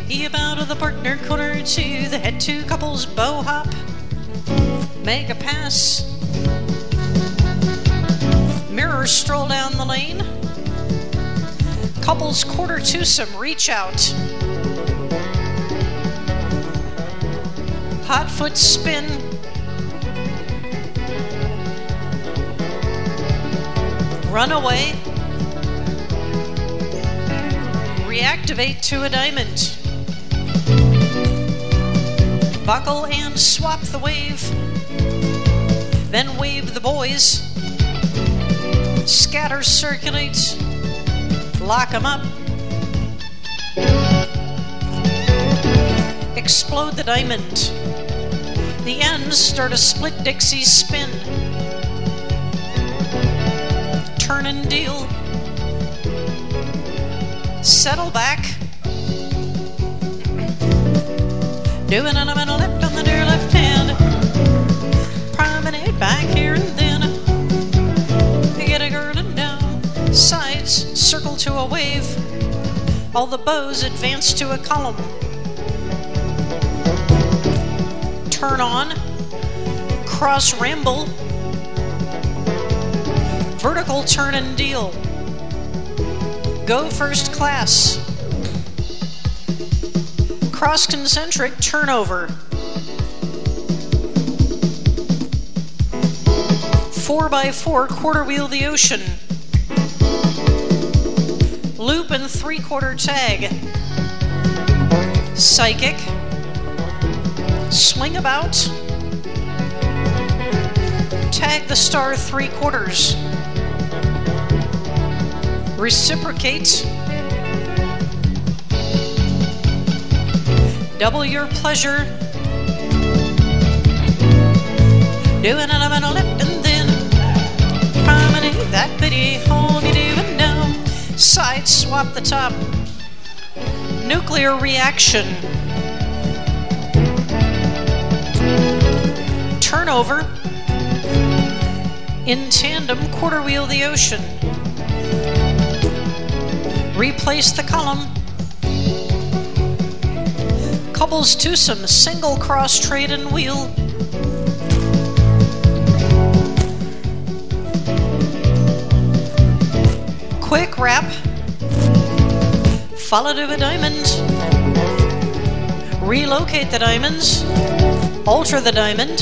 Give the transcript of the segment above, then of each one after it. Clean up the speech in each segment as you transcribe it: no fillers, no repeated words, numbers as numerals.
Eve out of the partner corner to the head two couples bow hop. Make a pass. Mirror stroll down the lane. Couples quarter twosome reach out. Hot foot spin. Runaway. Reactivate to a diamond. Buckle and swap the wave. Then wave the boys. Scatter, circulate. Lock them up. Explode the diamond. The ends start a split Dixie spin. Turn and deal. Settle back. Doing an a left on the near left hand. Promenade back here and then. Get a girl and down. Sides circle to a wave. All the bows advance to a column. Turn on. Cross ramble. Vertical turn and deal. Go first class. Cross concentric turnover. 4x4 quarter wheel the ocean. Loop and 3/4 tag. Psychic. Swing about. Tag the star 3/4. Reciprocate. Double your pleasure. Doing it on a left and then promenade that bitty hole you doing now. Side swap the top. Nuclear reaction. Turnover. In tandem quarter wheel the ocean. Replace the column. Couples twosome, single cross trade and wheel. Quick wrap. Follow to a diamond. Relocate the diamonds. Alter the diamond.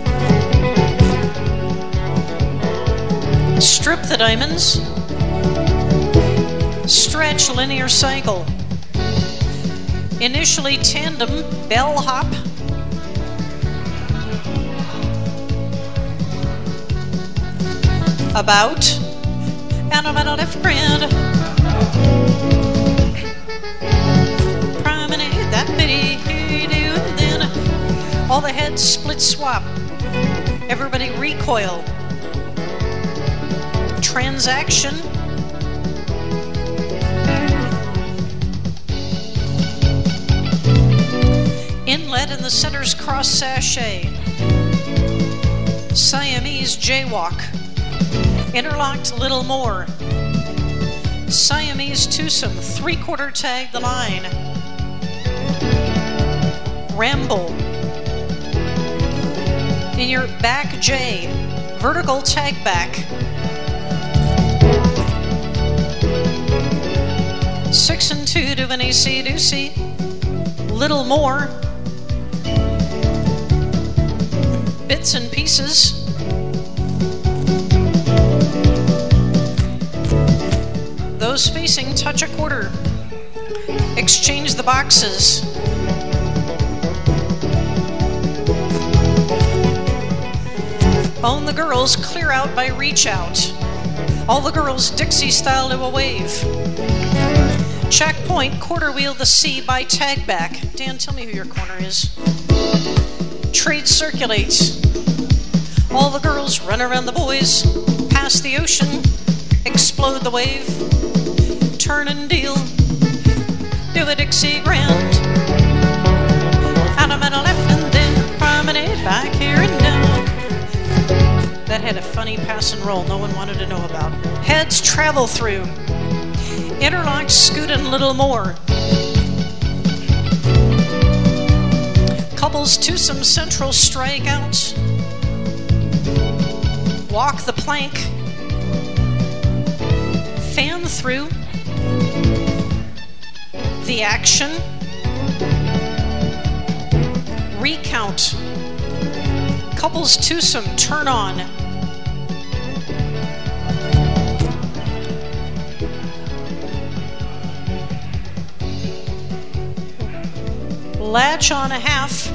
Strip the diamonds. Stretch linear cycle. Initially tandem bell hop. About. And I'm at a left grand. Promenade that bitty here do and then all the heads split swap. Everybody recoil. Transaction. Inlet in the center's cross sachet. Siamese jaywalk. Interlocked little more. Siamese twosome 3/4 tag the line. Ramble. In your back J. Vertical tag back. 6 and 2 to an AC doocy. Little more. Bits and pieces. Those facing touch a quarter. Exchange the boxes. Own the girls, clear out by reach out. All the girls Dixie style to a wave. Checkpoint, quarter wheel the C by tag back. Dan, tell me who your corner is. Trade circulates. All the girls run around the boys. Pass the ocean. Explode the wave. Turn and deal. Do a Dixie grand. Out of a left and then promenade back here and down. That had a funny pass and roll no one wanted to know about. Heads travel through. Interlocked scoot and little more. Couples twosome central strikeouts. Walk the plank. Fan through. The action. Recount. Couples twosome turn on. Latch on a half.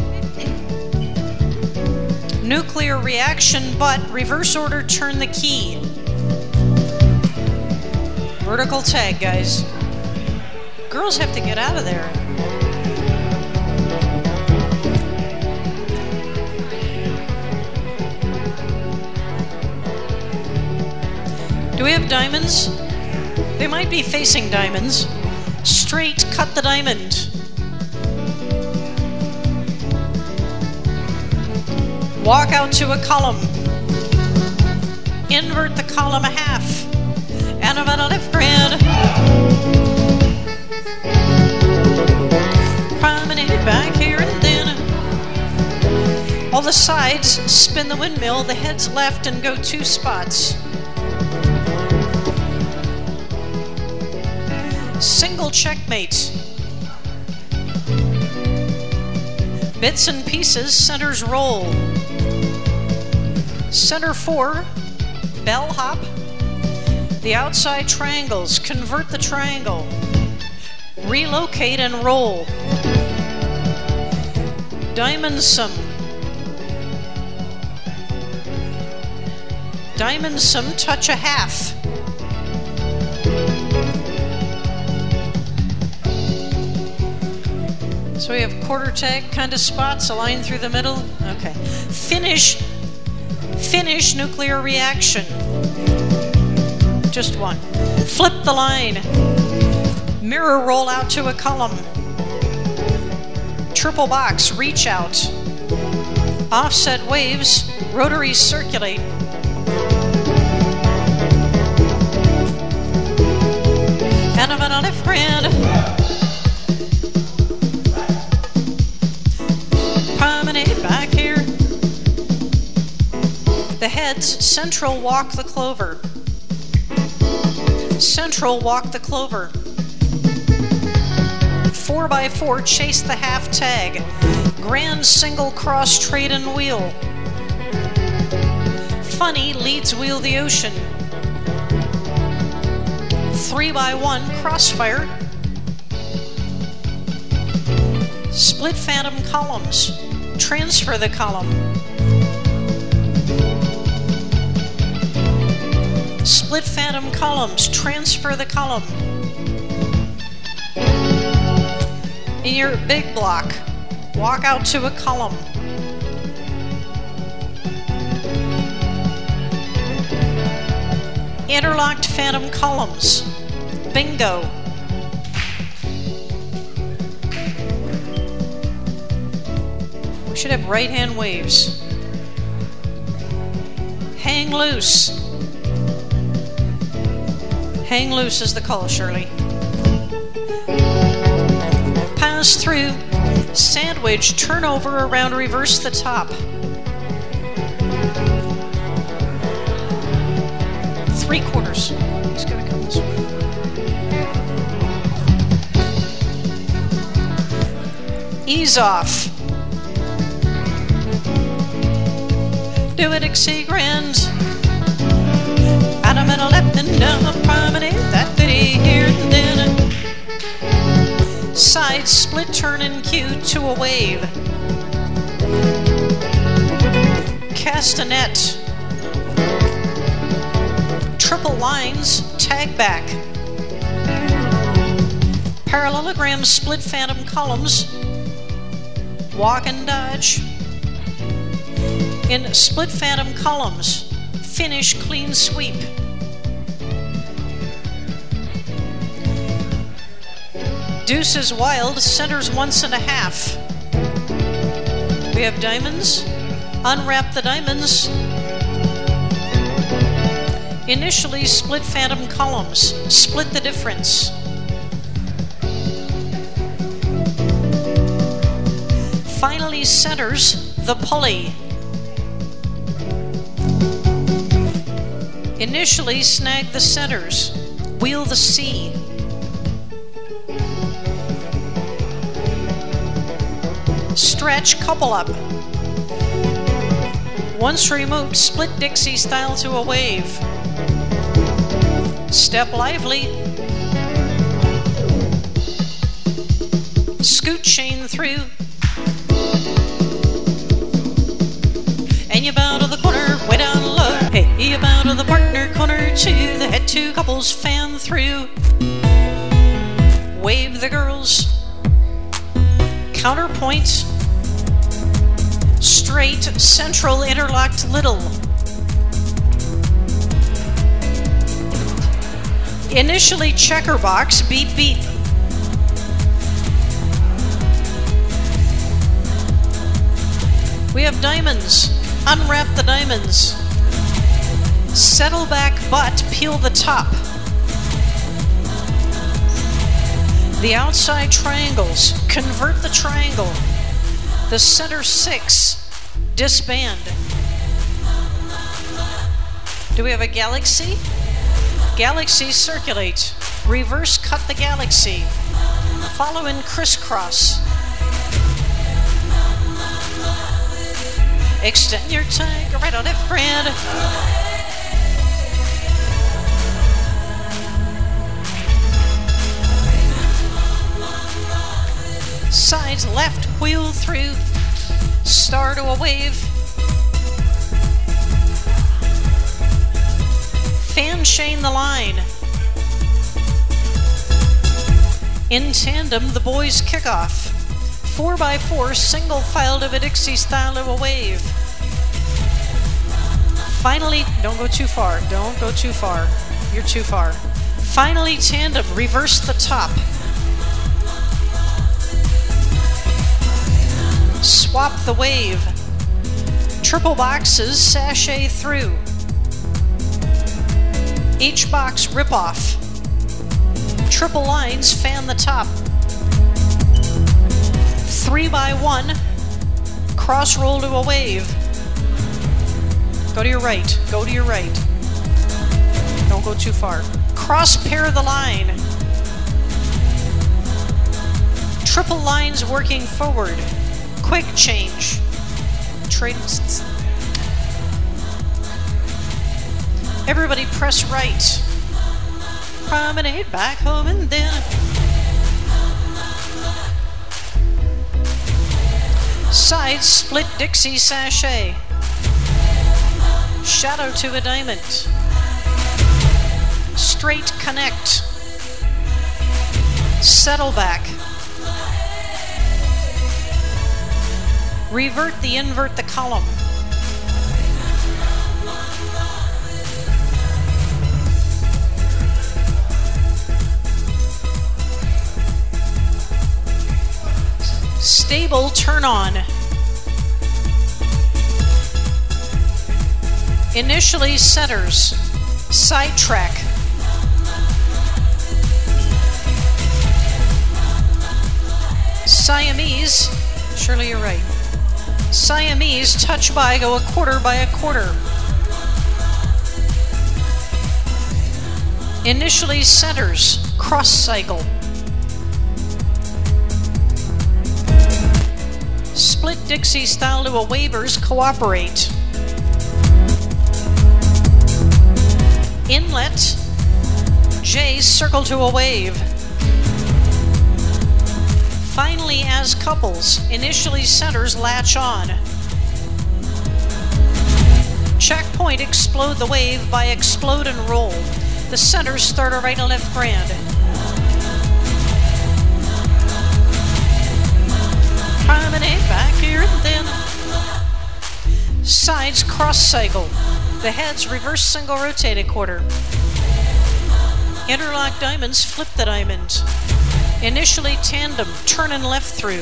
Nuclear reaction, but reverse order, turn the key. Vertical tag, guys. Girls have to get out of there. Do we have diamonds? They might be facing diamonds. Straight, cut the diamond. Walk out to a column. Invert the column a half. And about a left grand. Promenade back here and then. All the sides, spin the windmill, the head's left and go 2 spots. Single checkmate. Bits and pieces, centers roll. Center 4, bell hop. The outside triangles, convert the triangle. Relocate and roll. Diamond sum. Diamond sum, touch a half. So we have quarter tag kind of spots, a line through the middle. Okay. Finish nuclear reaction. Just one. Flip the line. Mirror roll out to a column. Triple box, reach out. Offset waves, rotary circulate. And I'm on a left grand. Promenade back here. The heads, central walk the clover. Central walk the clover. 4x4 chase the half tag. Grand single cross trade and wheel. Funny leads wheel the ocean. 3x1 crossfire. Split phantom columns. Transfer the column. Split phantom columns. Transfer the column. In your big block, walk out to a column. Interlocked phantom columns. Bingo. We should have right hand waves. Hang loose. Hang loose is the call, Shirley. Pass through. Sandwich, turn over around, reverse the top. 3/4. He's gonna come this way. Ease off. Do it exceed grand. Out of middle left and down the promenade. That bitty here and then. Side split turn and cue to a wave. Cast a net. Triple lines, tag back. Parallelogram split phantom columns. Walk and dodge. In split phantom columns, finish clean sweep. Deuces wild, centers 1.5. We have diamonds. Unwrap the diamonds. Initially split phantom columns. Split the difference. Final Finally centers the pulley. Initially snag the centers. Wheel the C. Stretch couple up. Once removed, split Dixie style to a wave. Step lively. Scoot chain through. And you bow to the corner, way down low. Hey, you bow to the partner, corner two. The head two couples fan through. Wave the girls. Counterpoint. Straight, central, interlocked, little. Initially checker box, beep, beep. We have diamonds. Unwrap the diamonds. Settle back butt, peel the top. The outside triangles, convert the triangle. The center six, disband. Do we have a galaxy? Galaxy circulate. Reverse cut the galaxy. Follow in crisscross. Extend your tag, right on left grand. Sides left, wheel through. Star to a wave. Fan chain the line. In tandem, the boys kick off. 4x4 single file to a Dixie style of a wave. Finally, don't go too far. Don't go too far. You're too far. Finally, tandem, reverse the top. Swap the wave. Triple boxes, sashay through. Each box rip off. Triple lines, fan the top. 3x1, cross roll to a wave. Go to your right, go to your right. Don't go too far. Cross pair the line. Triple lines working forward. Quick change. Trade. Everybody press right. Promenade back home and then. Side split Dixie sachet. Shadow to a diamond. Straight connect. Settle back. Revert the invert the column. Stable turn on. Initially centers. Sidetrack. Siamese. Surely you're right. Siamese touch by, go a quarter by a quarter. Initially centers. Cross cycle. Split Dixie style to a wavers, cooperate. Inlet, J circle to a wave. Finally as couples, initially centers latch on. Checkpoint, explode the wave by explode and roll. The centers start a right and left grand. Promenade back here and then. Sides cross cycle. The heads reverse single rotated quarter. Interlock diamonds, flip the diamond. Initially tandem, turn and left through.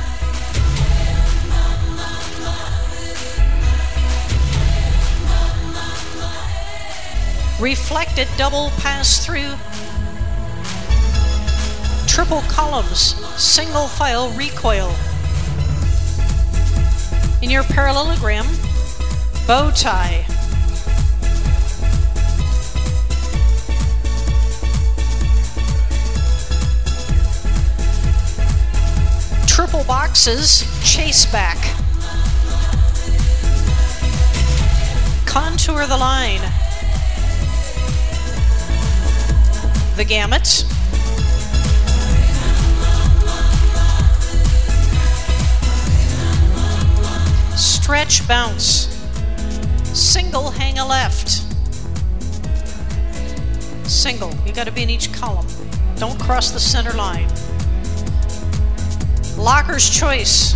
Reflected double pass through. Triple columns, single file recoil. In your parallelogram, bow tie. Triple boxes, chase back. Contour the line. The gamut. Stretch bounce. Single hang a left. Single. You got to be in each column. Don't cross the center line. Locker's choice.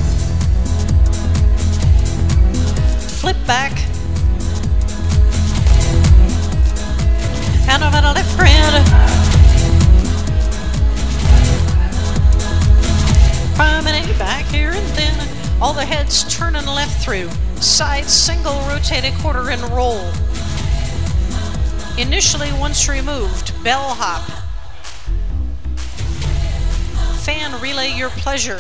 Flip back. And over the left grand. Promenade back here and then. All the heads turn and left through. Side single, rotate a quarter and roll. Initially, once removed, bell hop. Fan relay your pleasure.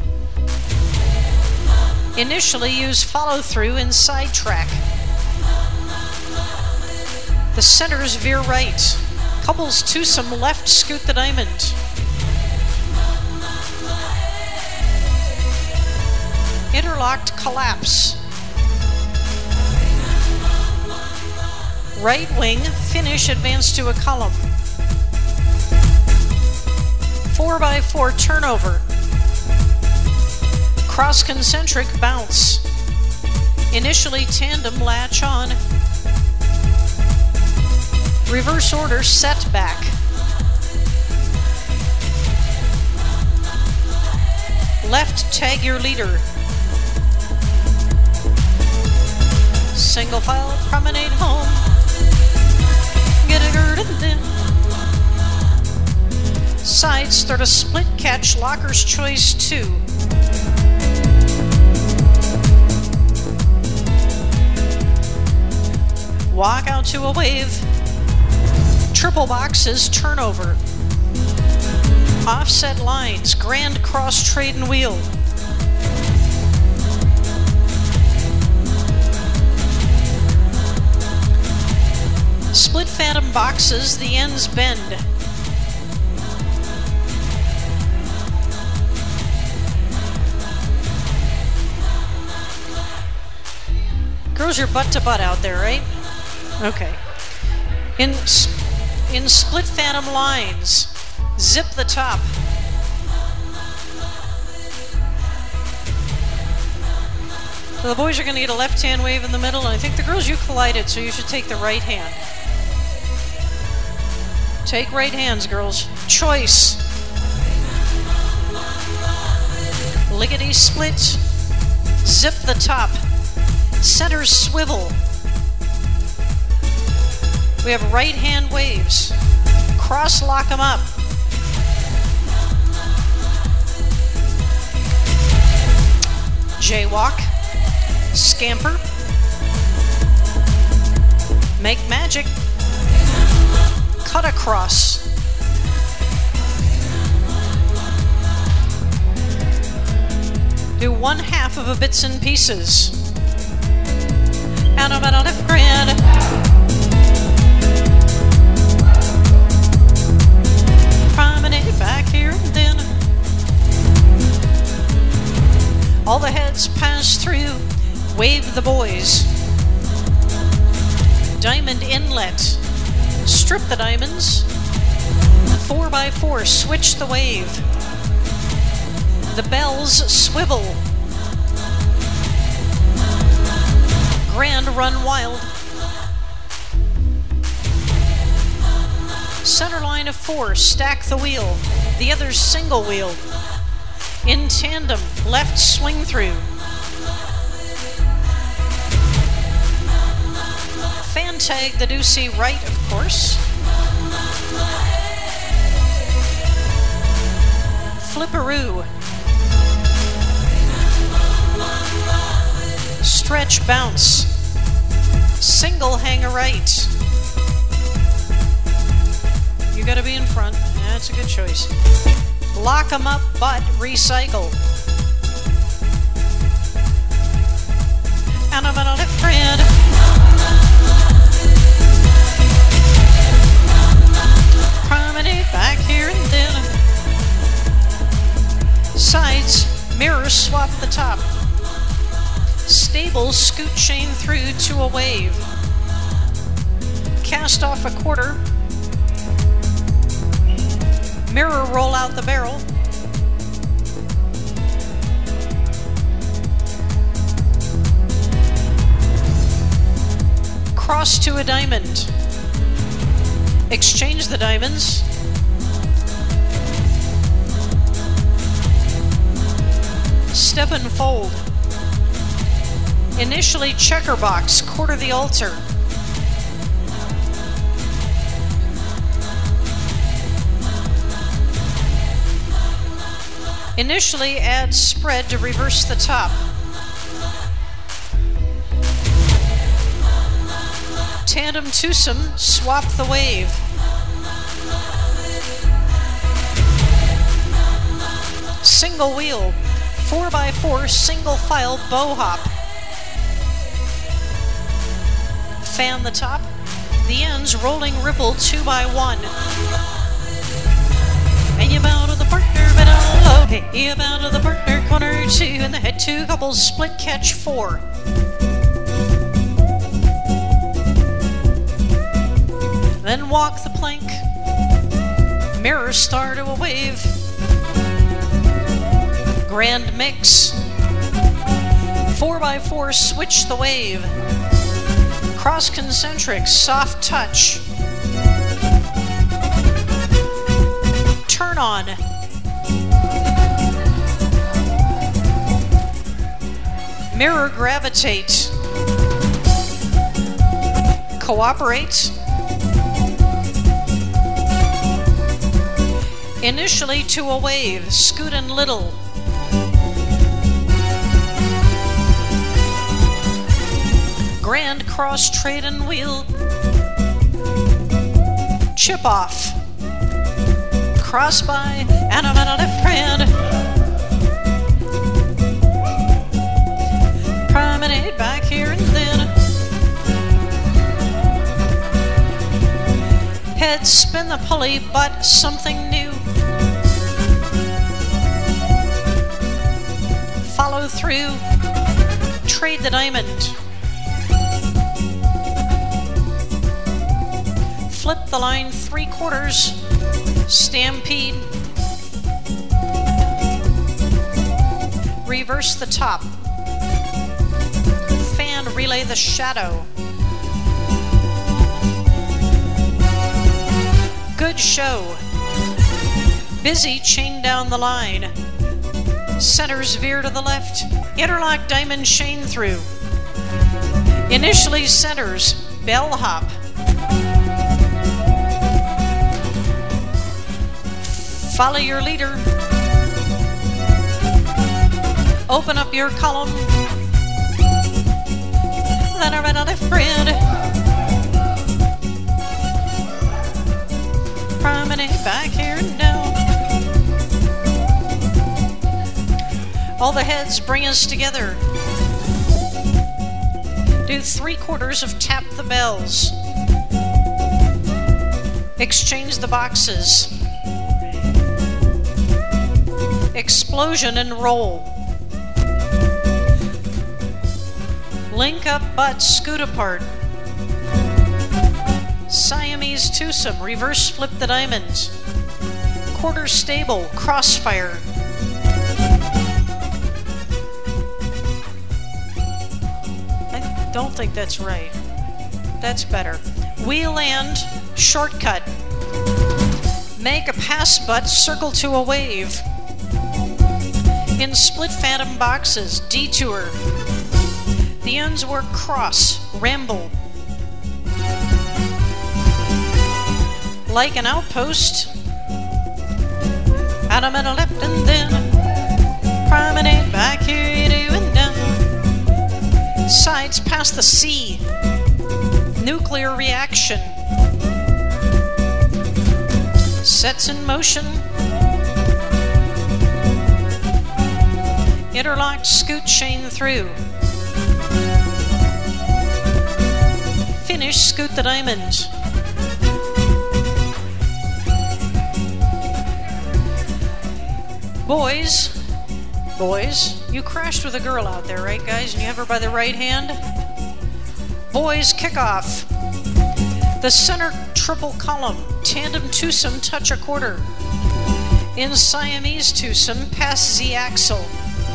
Initially, use follow through and side track. The centers veer right. Couples twosome left, scoot the diamond. Interlocked collapse. Right wing, finish, advance to a column. 4x4 turnover. Cross concentric bounce. Initially tandem latch on. Reverse order set back. Left tag your leader. Single file promenade home. Get a gird and then. Side start a split catch, locker's choice 2. Walk out to a wave. Triple boxes, turnover. Offset lines, grand cross trade and wheel. Split phantom boxes, the ends bend. Girls, you're butt to butt out there, right? Okay. In split phantom lines, zip the top. So the boys are going to get a left hand wave in the middle, and I think the girls, you collided, so you should take the right hand. Take right hands, girls. Choice. Lickety split. Zip the top. Center swivel. We have right hand waves. Cross lock them up. Jaywalk. Scamper. Make magic. Cut across. Do 1/2 of a bits and pieces. And about a left grand. Promenade back here and then. All the heads pass through. Wave the boys. Diamond inlet. Strip the diamonds. 4x4, switch the wave. The bells swivel. Grand run wild. Center line of 4, stack the wheel. The other's single wheel. In tandem, left swing through. Fan tag the deucey right, of course. Flipperoo. Stretch bounce. Single hang a right. You gotta be in front. That's a good choice. Lock 'em up, but recycle. and I'm gonna left red. Promenade back here and then. Sides, mirror swap the top. Stable, scoot chain through to a wave. Cast off a quarter. Mirror roll out the barrel. Cross to a diamond. Exchange the diamonds. Step and fold. Initially checker box, quarter the altar. Initially add spread to reverse the top. Tandem twosome, swap the wave. Single wheel, 4x4 single file bow hop. Fan the top, the ends rolling ripple 2x1. And you bow to the partner, but low. Hey, you bow to the partner, corner 2, and the head 2 couples split catch 4. Then walk the plank, mirror star to a wave. Grand mix, 4x4 switch the wave. Cross concentric, soft touch. Turn on. Mirror gravitate. Cooperate. Initially to a wave, scoot and little. Grand cross trade and wheel. Chip off. Cross by, and I'm on a left hand. Promenade back here and then. Head spin the pulley, but something new. Follow through, trade the diamond. Flip the line 3/4, stampede. Reverse the top. Fan, relay the shadow. Good show. Busy, chain down the line. Centers veer to the left. Interlock diamond chain through. Initially centers, bellhop. Follow your leader. Open up your column. Then a right on left red. Promenade back here and down. All the heads bring us together. Do 3/4 of tap the bells. Exchange the boxes. Explosion and roll. Link up butt, scoot apart. Siamese twosome, reverse flip the diamonds. Quarter stable, crossfire. I don't think that's right. That's better. Wheel and shortcut. Make a pass butt, circle to a wave. In split phantom boxes, detour. The ends work cross, ramble. Like an outpost. And I'm in a left and then promenade back here to and down. Sides past the sea. Nuclear reaction. Sets in motion. Interlocked scoot chain through. Finish, scoot the diamond. Boys, you crashed with a girl out there, right, guys? And you have her by the right hand? Boys, kick off. The center triple column, tandem twosome, touch a quarter. In Siamese twosome, pass the axle.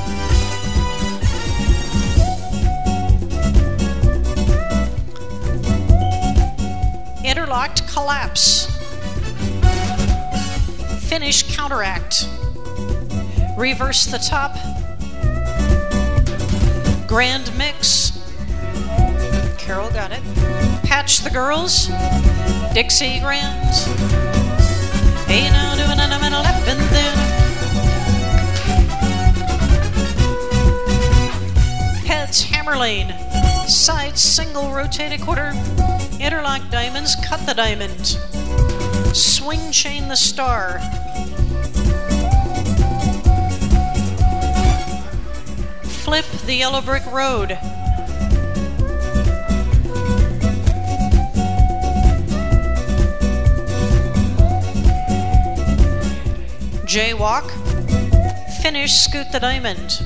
Interlocked collapse. Finish, counteract. Reverse the top. Grand mix. Carol got it. Patch the girls. Dixie grand. Hey, now doing an a left and then. Heads, hammer lane. Side single, rotate a quarter. Interlock diamonds, cut the diamond. Swing chain the star. Flip the yellow brick road. Jaywalk. Finish, scoot the diamond.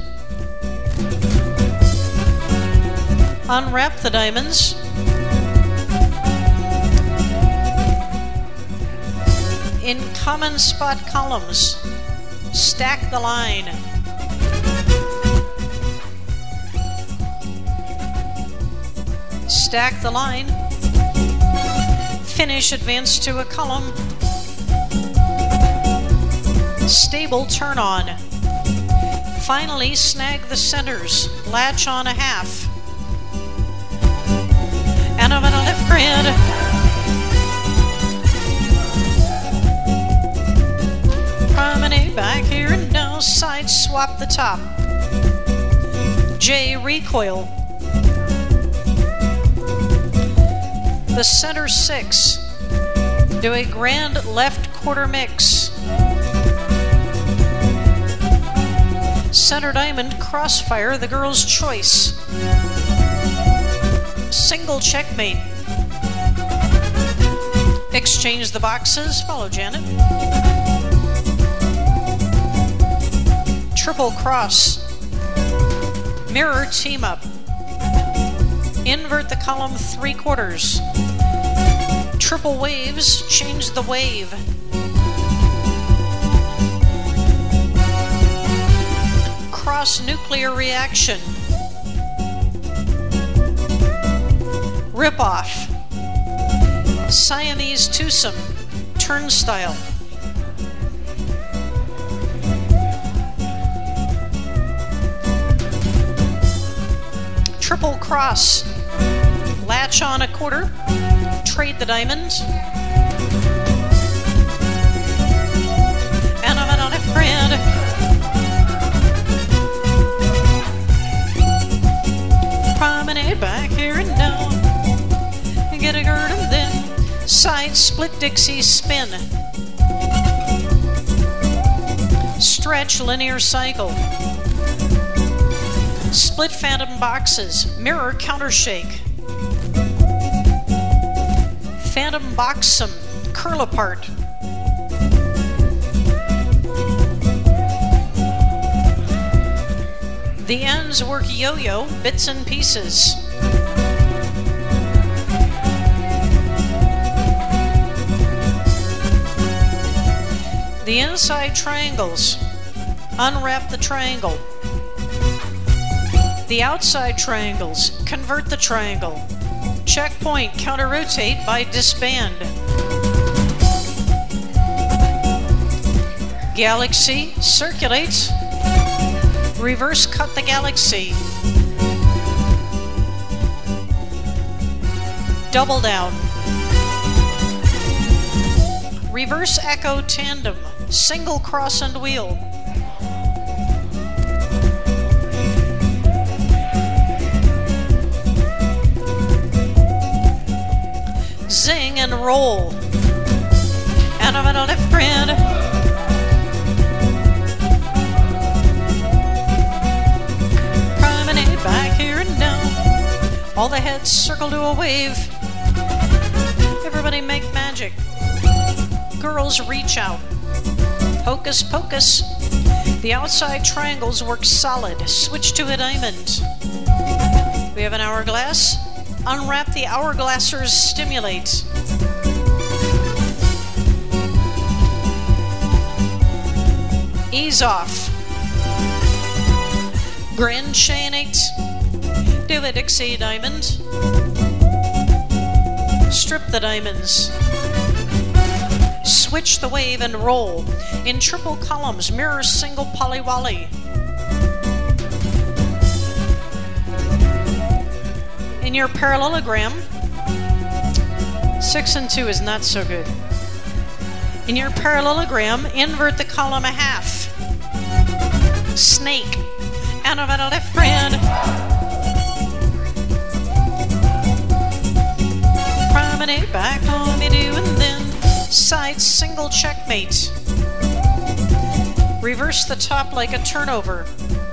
Unwrap the diamonds. In common spot columns, stack the line. Stack the line. Finish, advance to a column. Stable, turn on. Finally, snag the centers. Latch on a half. And I'm gonna lift grid. Promenade back here and now. Side swap the top. J recoil. The center 6. Do a grand left quarter mix. Center diamond, crossfire, the girl's choice. Single checkmate. Exchange the boxes. Follow Janet. Triple cross. Mirror team up. Invert the column 3/4. Triple waves, change the wave. Cross nuclear reaction. Rip off. Siamese twosome, turnstile. Triple cross. Latch on a quarter. Trade the diamond. And I'm on a friend. Promenade back here and down. Get a gird and then side split Dixie spin. Stretch linear cycle. Split phantom boxes. Mirror counter shake. Phantom boxum. Curl apart. The ends work yo-yo, bits and pieces. The inside triangles. Unwrap the triangle. The outside triangles. Convert the triangle. Checkpoint, counter-rotate by disband. Galaxy, circulate. Reverse cut the galaxy. Double down. Reverse echo tandem. Single cross and wheel. Zing and roll. And I'm gonna lift grid. Promenade back here and down. All the heads circle to a wave. Everybody make magic. Girls reach out. Hocus pocus. The outside triangles work solid. Switch to a diamond. We have an hourglass. Unwrap the hourglassers, stimulate. Ease off. Grand chain 8. Do a Dixie diamond. Strip the diamonds. Switch the wave and roll. In triple columns, mirror single polywally. In your parallelogram, 6 and 2 is not so good. In your parallelogram, invert the column a half. Snake. Out of a left grand. Promenade back home you do, and then side single checkmate. Reverse the top like a turnover.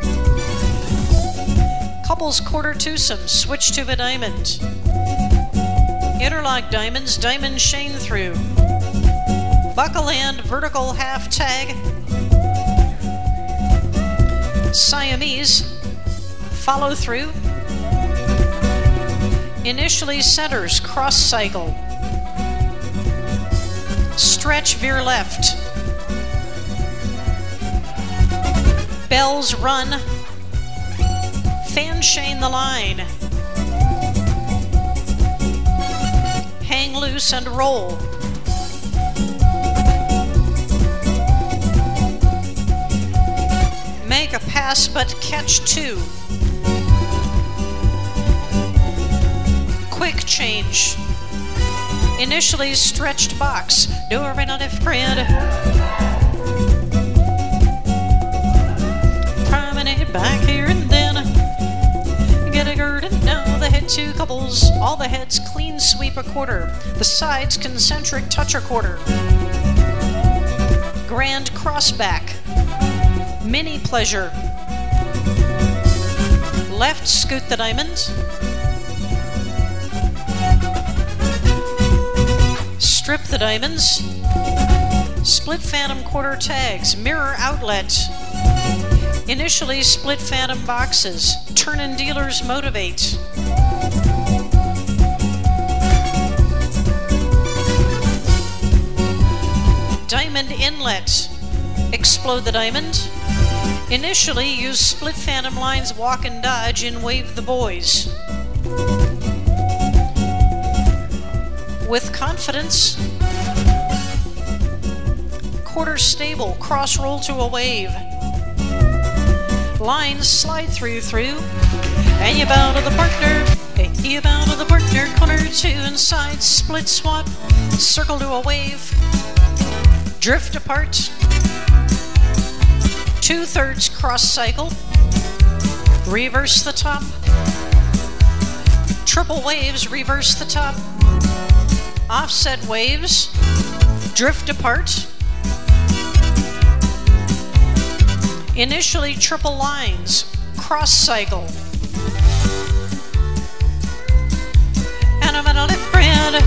Couples quarter twosome, switch to a diamond. Interlock diamonds, diamond chain through. Buckle and vertical half tag. Siamese, follow through. Initially centers, cross cycle. Stretch, veer left. Bells run. Fan chain the line. Hang loose and roll. Make a pass but catch 2. Quick change. Initially stretched box. Door in a left grid. Promenade back here and then. Get a gird and now the head 2 couples. All the heads clean sweep a quarter. The sides concentric touch a quarter. Grand crossback. Mini pleasure. Left scoot the diamond. Strip the diamonds. Split phantom quarter tags. Mirror outlet. Initially split phantom boxes. Turn and dealers motivate. Diamond inlet. Explode the diamond. Initially use split phantom lines, walk and dodge in Wave the Boys. With confidence. Quarter stable, cross roll to a wave. Lines slide through, and you bow to the partner. You bow to the partner, corner 2 inside, split swap, circle to a wave. Drift apart. 2/3 cross cycle. Reverse the top. Triple waves, reverse the top. Offset waves. Drift apart. Initially triple lines. Cross cycle. And I'm gonna lift brand.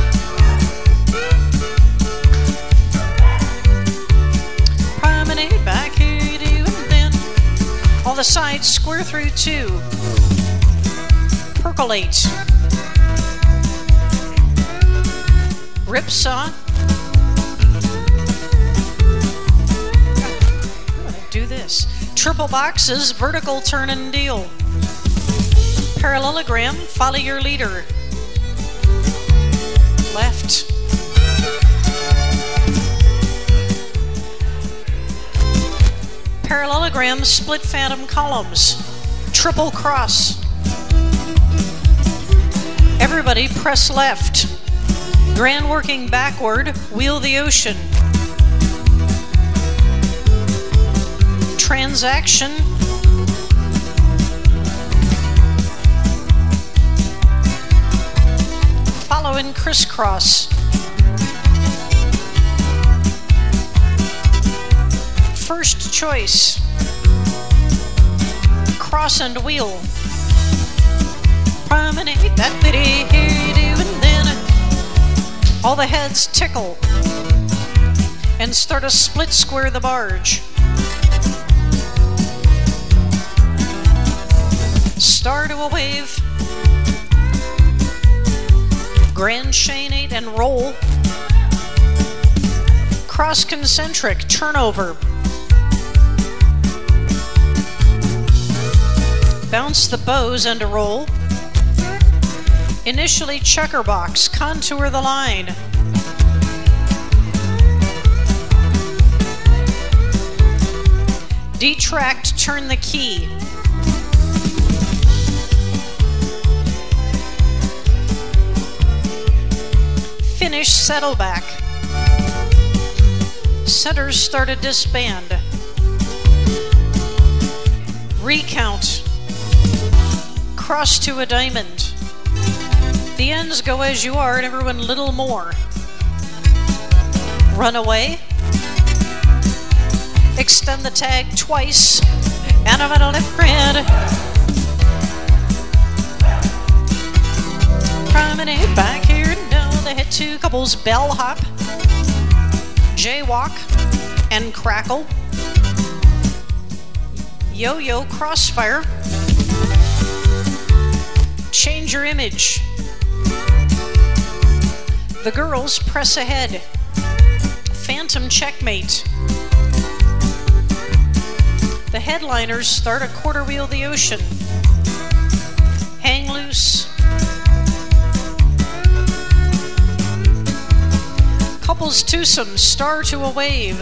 Promenade back here. All the sides square through 2. Percolate. Ripsaw. I'm going to do this. Triple boxes, vertical turn and deal. Parallelogram, follow your leader. Left. Parallelogram, split phantom columns. Triple cross. Everybody press left. Grand working backward, wheel the ocean. Transaction. Follow in crisscross. First choice. Cross and wheel. Promenade that bitty here you do, and then All the heads tickle and start a split square the barge. Star to a wave. Grand chain 8 and roll. Cross concentric turnover. Bounce the bows and a roll. Initially checker box, contour the line. Detract, turn the key. Finish, settle back. Centers start a disband. Recount. Cross to a diamond. The ends go as you are and everyone little more. Run away. Extend the tag twice. And I'm at a left grid. Promenade back here. Now the head two couples bellhop. Jaywalk and crackle. Yo-yo crossfire. Change your image. The girls press ahead. Phantom checkmate. The headliners start a quarter wheel the ocean. Hang loose. Couples twosome, star to a wave.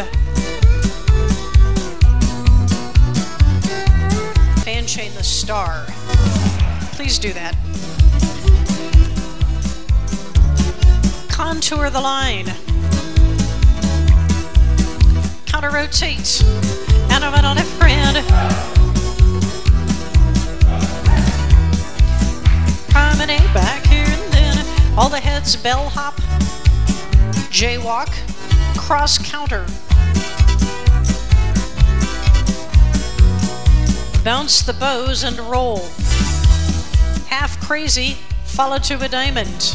Fan chain the star. Please do that. Contour the line. Counter rotate. And I'm on a left grid. Promenade back here and then. All the heads bellhop. Jaywalk. Cross counter. Bounce the bows and roll. Half crazy, follow to a diamond.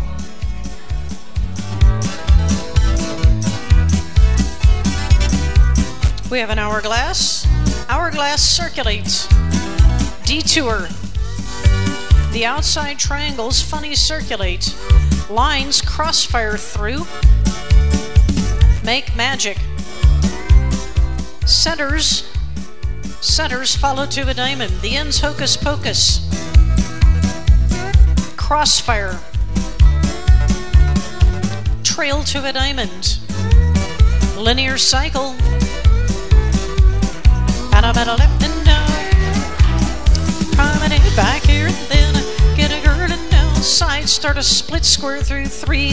We have an hourglass. Hourglass circulates. Detour. The outside triangles funny circulate. Lines crossfire through. Make magic. Centers follow to a diamond. The ends hocus pocus. Crossfire. Trail to a diamond. Linear cycle. And I'm at a left and down. Promenade back here and then. Get a girl and down. Side start a split square through 3.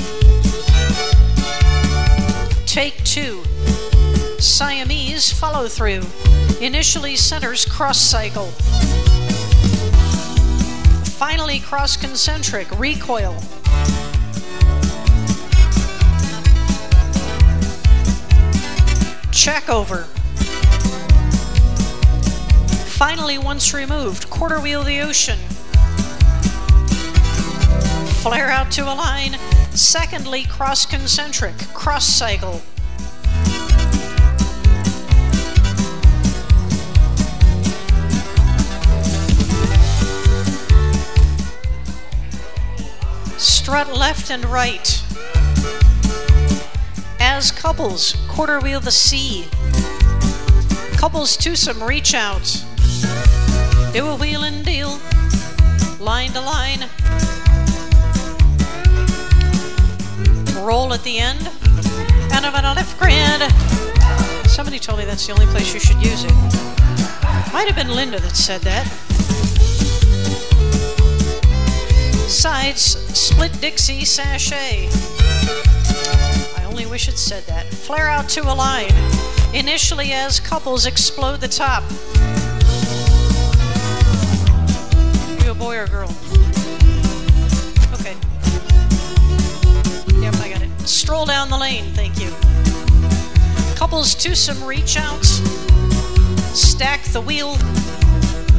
Take 2. Siamese follow through. Initially centers cross cycle. Finally cross concentric recoil. Check over. Finally once removed, quarter wheel the ocean. Flare out to a line. Secondly cross concentric, cross cycle. Strut left and right. As couples, quarter wheel the C. Couples twosome, reach out. Do a wheel and deal. Line to line. Roll at the end. And I'm on a left grid. Somebody told me that's the only place you should use it. Might have been Linda that said that. Sides, split Dixie, sachet. I only wish it said that. Flare out to a line. Initially as couples explode the top. You a boy or a girl? Okay. Yep, I got it. Stroll down the lane, thank you. Couples twosome, reach out. Stack the wheel.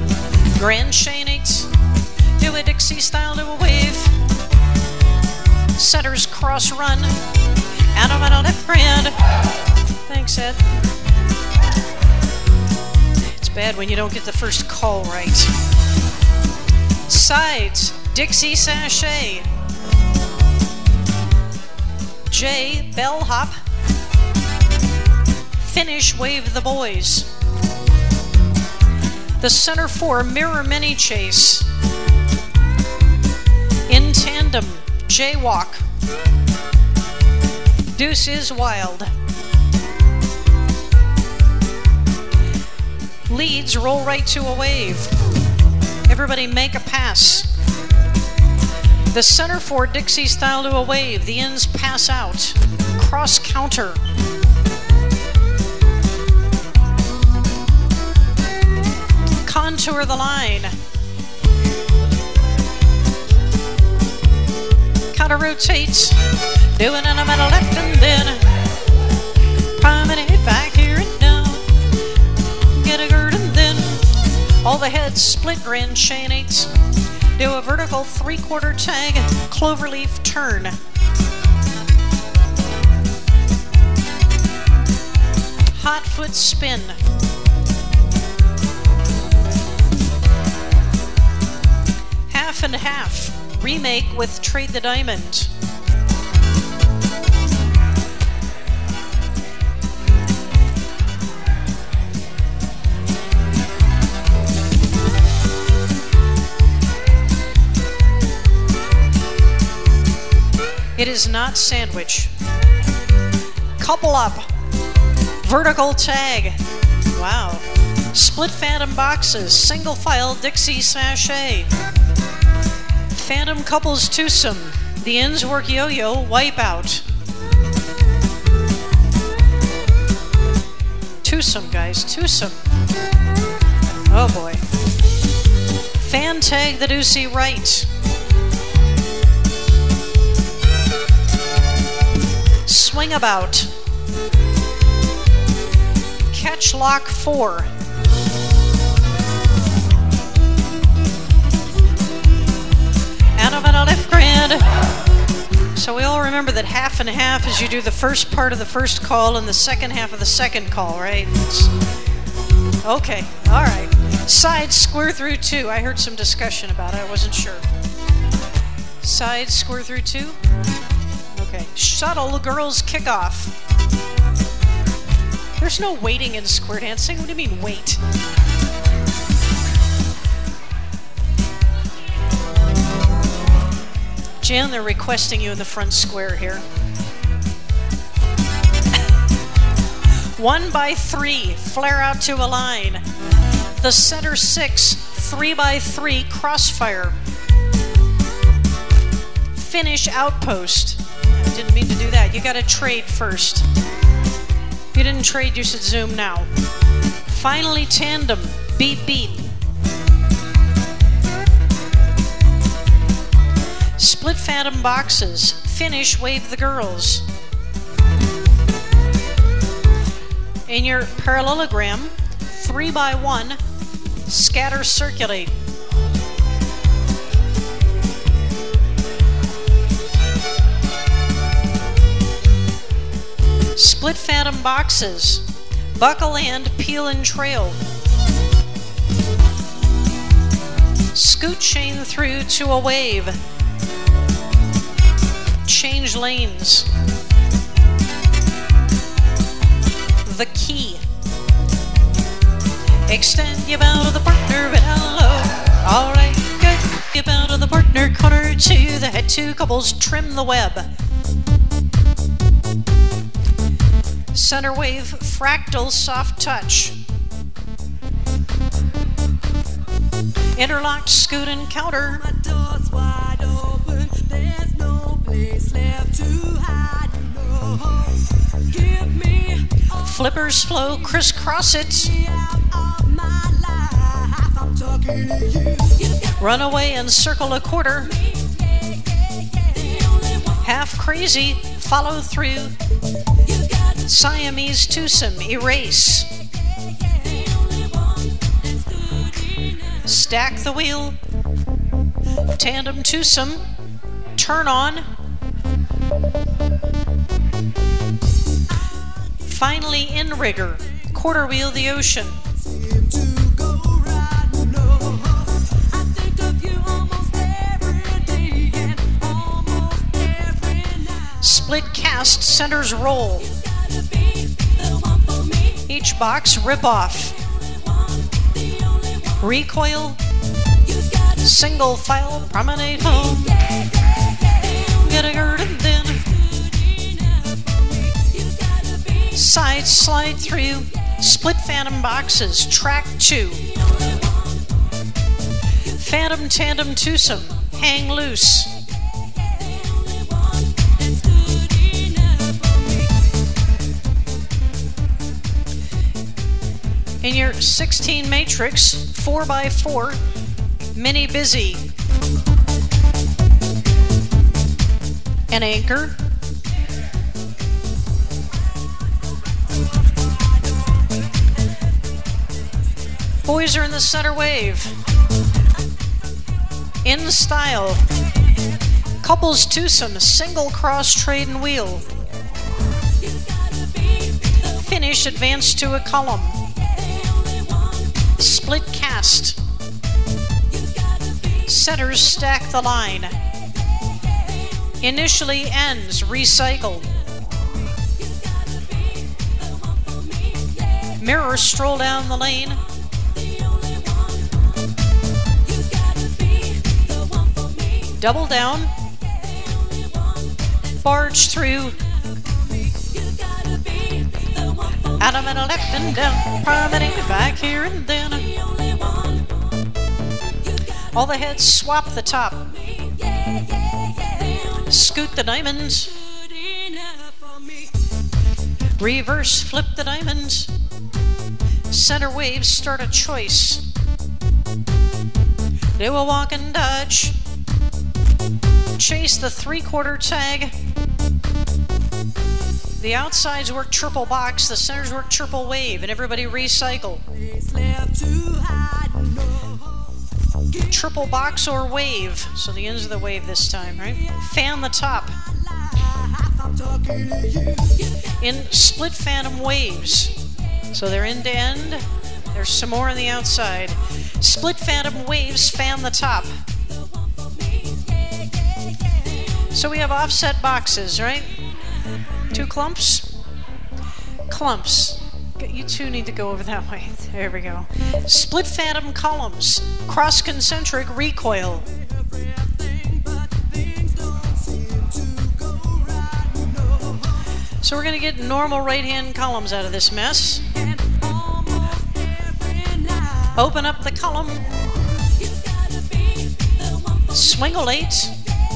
Grand chain 8. Do a Dixie style to a wave. Center's cross run. Out of a left grand. Thanks, Ed. It's bad when you don't get the first call right. Sides, Dixie Sachet. J, bellhop. Finish, wave the boys. The center 4, mirror mini chase. In tandem, jaywalk. Deuce is wild. Leads, roll right to a wave. Everybody make a pass. The center 4, Dixie style to a wave. The ends pass out. Cross counter. Contour the line. Counter rotates. Doing an amount of left and then promenade back here and down. Get a gird and then all the heads split grand chain 8s. Do a vertical 3/4 tag, cloverleaf turn. Hot foot spin. Half and half. Remake with Trade the Diamond. It is not sandwich. Couple up. Vertical tag. Wow. Split phantom boxes. Single file Dixie Sachet. Phantom couples twosome. The ends work yo-yo. Wipe out. Twosome, guys. Twosome. Oh boy. Fan tag the Deucey right. Swing about. Catch lock 4. Out of a left grand. So we all remember that half and half is you do the first part of the first call and the second half of the second call, right? Okay, all right. Side square through 2. I heard some discussion about it. I wasn't sure. Side square through 2. Okay. Shuttle girls kickoff. There's no waiting in square dancing. What do you mean wait? Jan, they're requesting you in the front square here. 1x3, flare out to a line. The center 6, 3x3, crossfire. Finish outpost. I didn't mean to do that. You gotta trade first. If you didn't trade, you should zoom now. Finally tandem, beat beat. Split phantom boxes, finish wave the girls. In your parallelogram, 3x1, scatter circulate. Split phantom boxes, buckle and peel and trail. Scoot chain through to a wave. Change lanes. The key. Extend your bow to the partner, but hello. All right, good. You bow to the partner, corner to the head, 2 couples, trim the web. Center wave, fractal, soft touch. Interlocked, scoot and counter. My door's wide open, there's no place left to hide. No, give me Flippers flow, crisscross it. out of my life. I'm talking to you. Run away and circle a quarter. Half crazy, follow through. Siamese twosome, erase. Stack the wheel. Tandem twosome, turn on. Finally, in rigor, quarter wheel the ocean. Split cast, centers roll. Each box rip off. Recoil, single file, promenade home. Get a gird and then side slide through. Split phantom boxes, track 2. Phantom tandem twosome, hang loose. In your 16 matrix, 4x4, mini busy. An anchor. Boys are in the center wave. In style. Couples twosome, single cross trade and wheel. Finish, advance to a column. Split cast. Centers stack the line. Initially ends, recycle. Mirror stroll down the lane. Double down. Barge through. Adam and a left and down. Promenade back here and then. All the heads swap the top. Scoot the diamonds. Reverse flip the diamonds. Center waves start a choice. Do a walk and dodge. Chase the 3/4 tag. The outsides work triple box, the centers work triple wave, and everybody recycle. Triple box or wave, so the ends of the wave this time, right? Fan the top. In split phantom waves, so they're end to end. There's some more on the outside. Split phantom waves fan the top. So we have offset boxes, right? 2 clumps. Clumps. You two need to go over that way. There we go. Split phantom columns. Cross concentric recoil. So we're going to get normal right-hand columns out of this mess. Open up the column. Swingolate.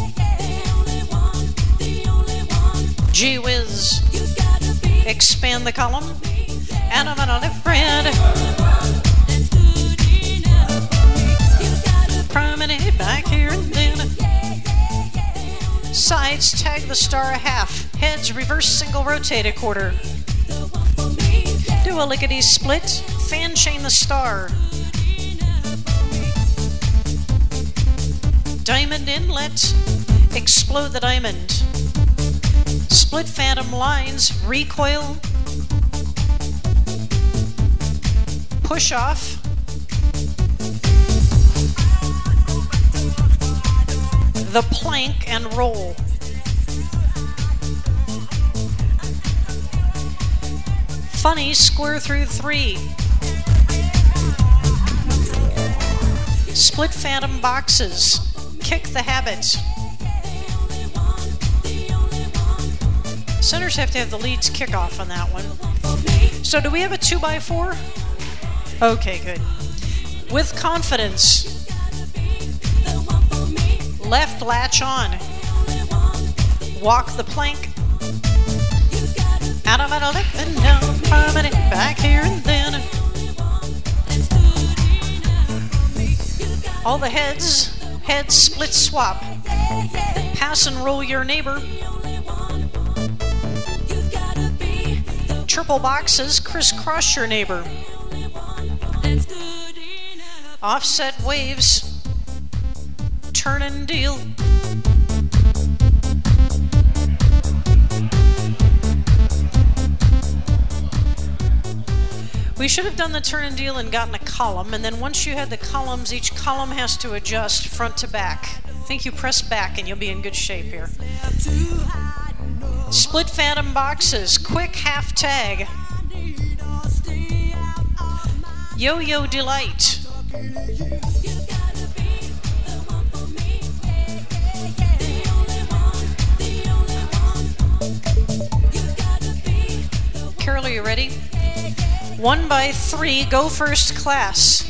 Gee whiz. Expand the column. And I'm gonna lift red. Promenade back here and then. Sides tag the star a half. Heads reverse single rotate a quarter. Do a lickety split. Fan chain the star. Diamond inlet. Explode the diamond. Split phantom lines. Recoil. Push off. The plank and roll. Funny square through 3. Split phantom boxes. Kick the habit. Centers have to have the leads kick off on that one. So do we have a 2x4? Okay, good. With confidence. Left latch on. Walk the plank. Out of a lip and down. Promenade back here and then. All the heads. Head split swap. Pass and roll your neighbor. Triple boxes crisscross your neighbor. Offset waves. Turn and deal. We should have done the turn and deal and gotten a column, and then once you had the columns, each column has to adjust front to back. I think you press back and you'll be in good shape here. Split phantom boxes, quick half tag. Yo-Yo Delight. Carol, are you ready? 1 by 3, go first class.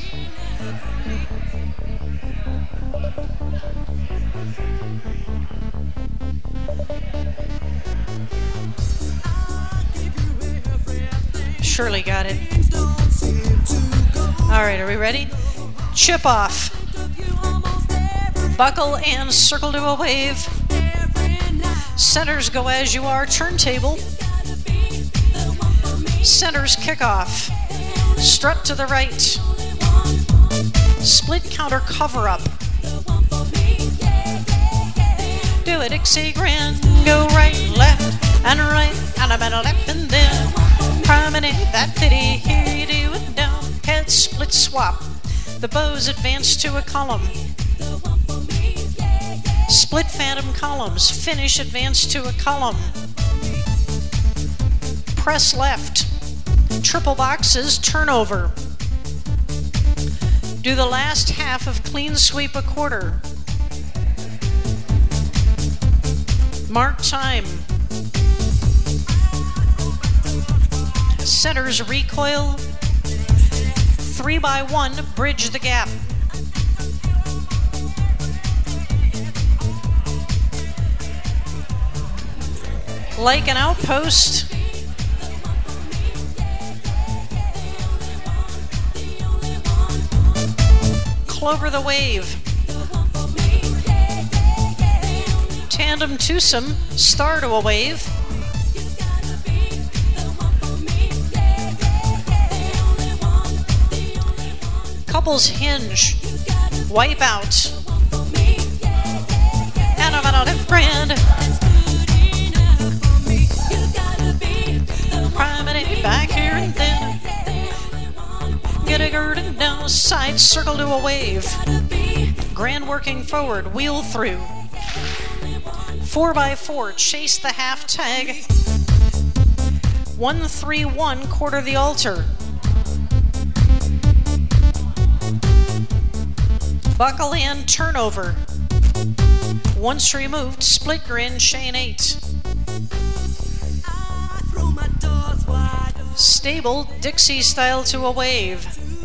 Shirley got it. All right, are we ready? Chip off. Buckle and circle to a wave. Centers go as you are, turntable. Centers kick off. Strut to the right. Split counter cover up. Do it, Dixie Grand. Go right, left, and right, and I'm at a left and then promenade that ditty. Here you do it down. Head split swap. The bows advance to a column. Split phantom columns. Finish advance to a column. Press left. Triple boxes, turnover. Do the last half of clean sweep a quarter. Mark time. Centers recoil. 3 by 1, bridge the gap. Like an outpost. Clover the wave. Tandem twosome, star to a wave. Couples hinge, wipe out. And I'm out of grand. Promenade back here and then. Get a girded down the side, circle to a wave. Grand working forward, wheel through. 4 by 4, chase the half tag. 1-3-1, quarter the altar. Buckle in, turnover. Once removed, split grin, chain 8. Stable, Dixie style to a wave.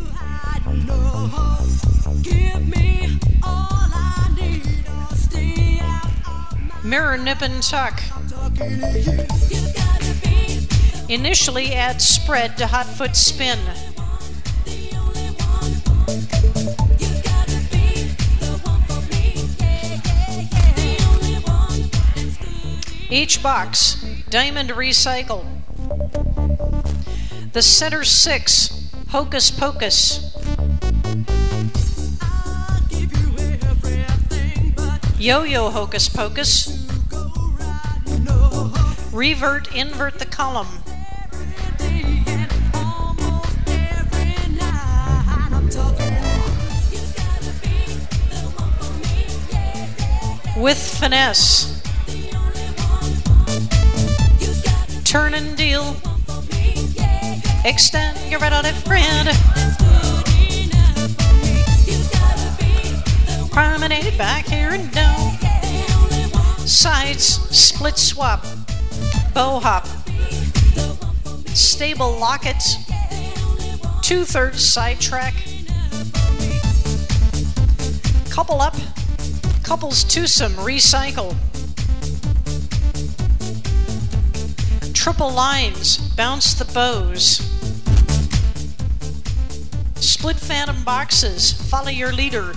Mirror nip and tuck. Initially add spread to hot foot spin. Each box, diamond recycle. The center 6, hocus pocus. Yo-yo hocus pocus. Revert, invert the column. With finesse. Turn and deal. Extend your right on left grand. Promenade back here and down. Sides, split swap. Bow hop. Stable locket. 2/3 side track. Couple up. Couples twosome, recycle. Triple lines, bounce the bows. Split phantom boxes, follow your leader.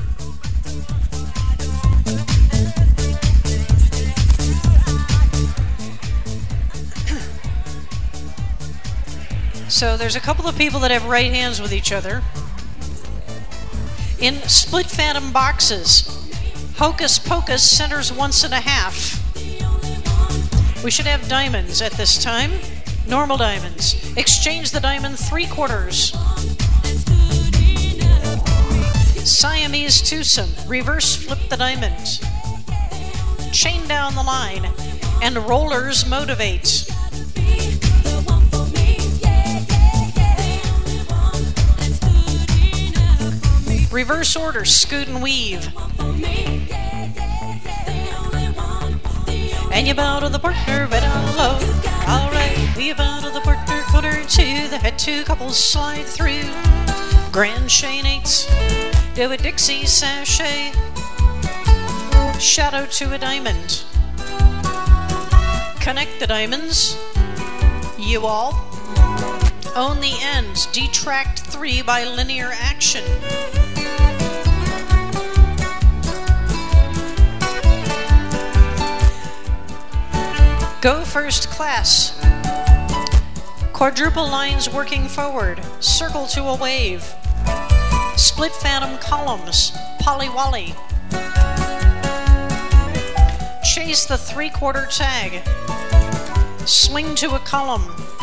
So there's a couple of people that have right hands with each other. In split phantom boxes, hocus pocus, centers 1.5. We should have diamonds at this time. Normal diamonds. Exchange the diamond 3/4. Siamese twosome. Reverse flip the diamond. Chain down the line. And rollers motivate. Reverse order, scoot and weave. And you bow to the partner, right on low. Alright, we bow to the partner, quarter to the head, 2 couples slide through. Grand chain 8, do a Dixie sachet. Shadow to a diamond. Connect the diamonds. You all. Own the ends. Detract 3 by linear action. Go first class. Quadruple lines working forward. Circle to a wave. Split phantom columns. Polly Wally. Chase the 3/4 tag. Swing to a column.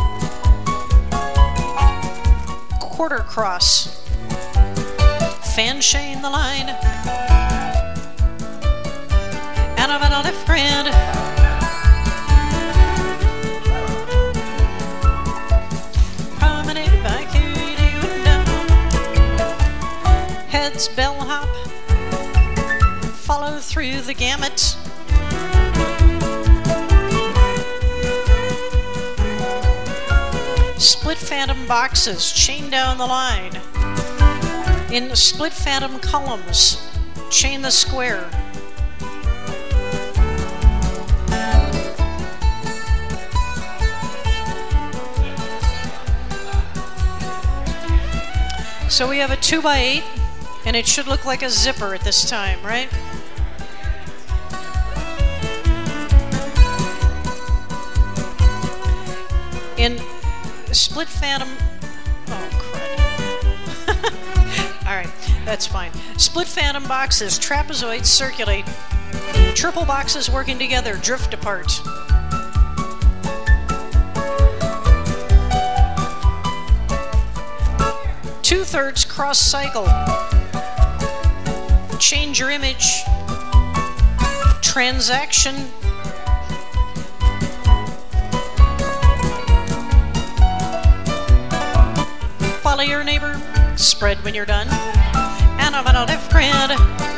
Quarter cross. Fan chain the line. And I'm on a friend. Promenade back here down. Heads bellhop. Follow through the gamut. Split phantom boxes, chain down the line. In the split phantom columns, chain the square. So we have a 2x8, and it should look like a zipper at this time, right? In split phantom, oh crud. Alright, that's fine. Split phantom boxes, trapezoids circulate. Triple boxes working together, drift apart. Two-thirds cross cycle. Change your image. Transaction. Follow your neighbor. Spread when you're done. And I'm on a left grid.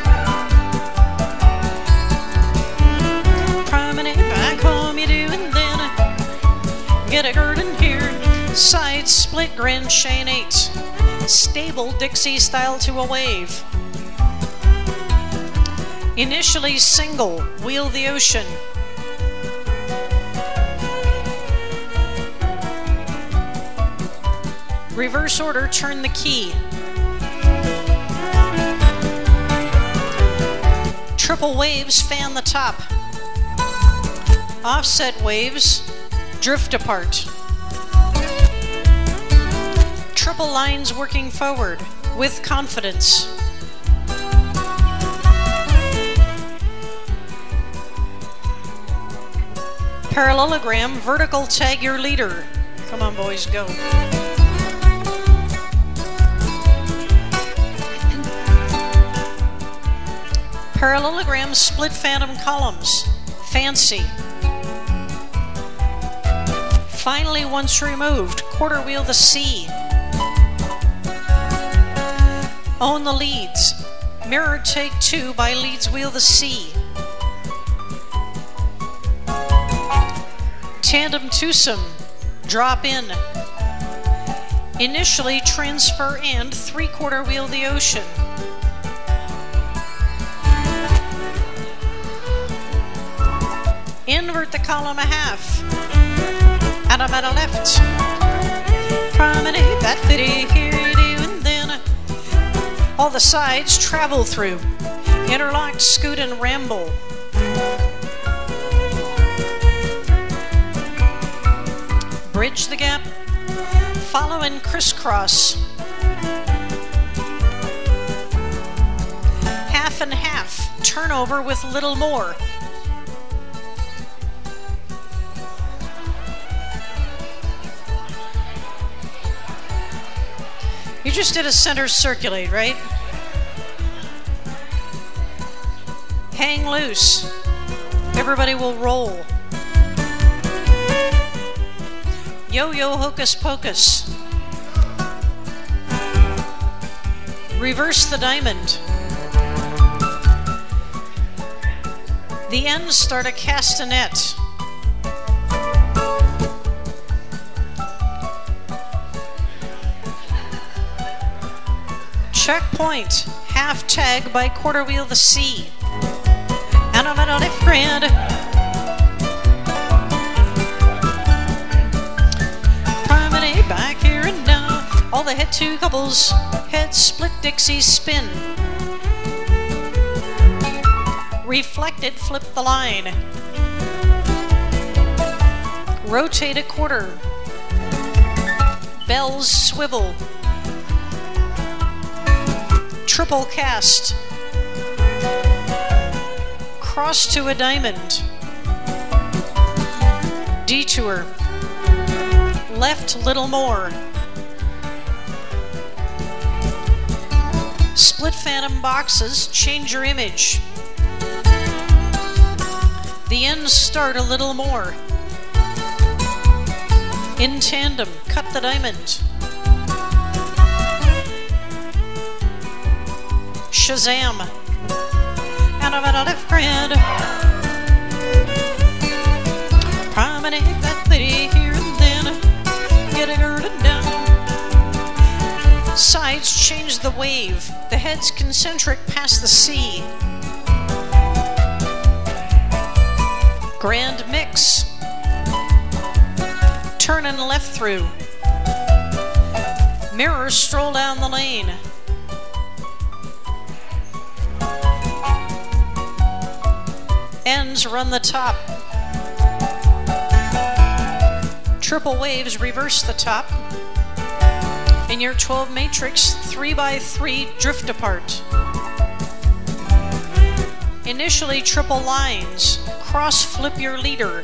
Promenade back home you do, and then get a garden here. Side split grand chain 8. Stable Dixie style to a wave. Initially single, wheel the ocean. Reverse order, turn the key. Triple waves fan the top. Offset waves drift apart. Triple lines working forward with confidence. Parallelogram, vertical tag your leader. Come on, boys, go. Parallelogram, split phantom columns. Fancy. Finally, once removed, quarter wheel the C. Own the leads. Mirror take 2 by leads wheel the C. Tandem twosome. Drop in. Initially transfer and 3/4 wheel the ocean. Invert the column a half. And I'm at a left. Promenade that fitty here you do, and then all the sides travel through. Interlocked, scoot, and ramble. Bridge the gap. Follow and crisscross. Half and half. Turn over with little more. You just did a center circulate, right? Hang loose. Everybody will roll. Yo-yo hocus pocus. Reverse the diamond. The ends start a castanet. Checkpoint. Half tag by quarter wheel the C. And I'm at a left grand. Promenade back here and now. All the head two couples. Head split Dixie spin. Reflected, flip the line. Rotate a quarter. Bells swivel. Triple cast. Cross to a diamond. Detour. Left little more. Split phantom boxes, change your image. The ends start a little more. In tandem, cut the diamond. Shazam. And I'm at a left grand. Promenade that lady here and then. Get it girded down. Sides change the wave. The head's concentric past the sea. Grand mix. Turn and left through. Mirrors stroll down the lane. Ends run the top. Triple waves reverse the top. In your 12 matrix, 3x3 drift apart. Initially triple lines. Cross flip your leader.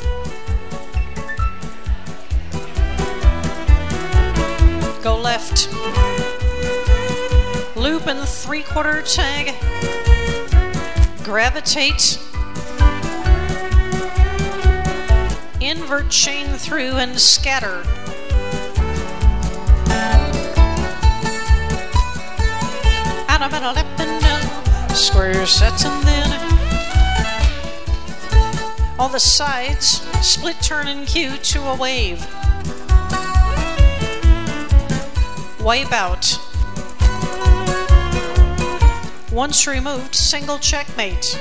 Go left. Loop and 3/4 tag. Gravitate. Invert chain through and scatter. Out of a left and down. Square sets and then all the sides split turn and cue to a wave. Wipe out. Once removed, single checkmate.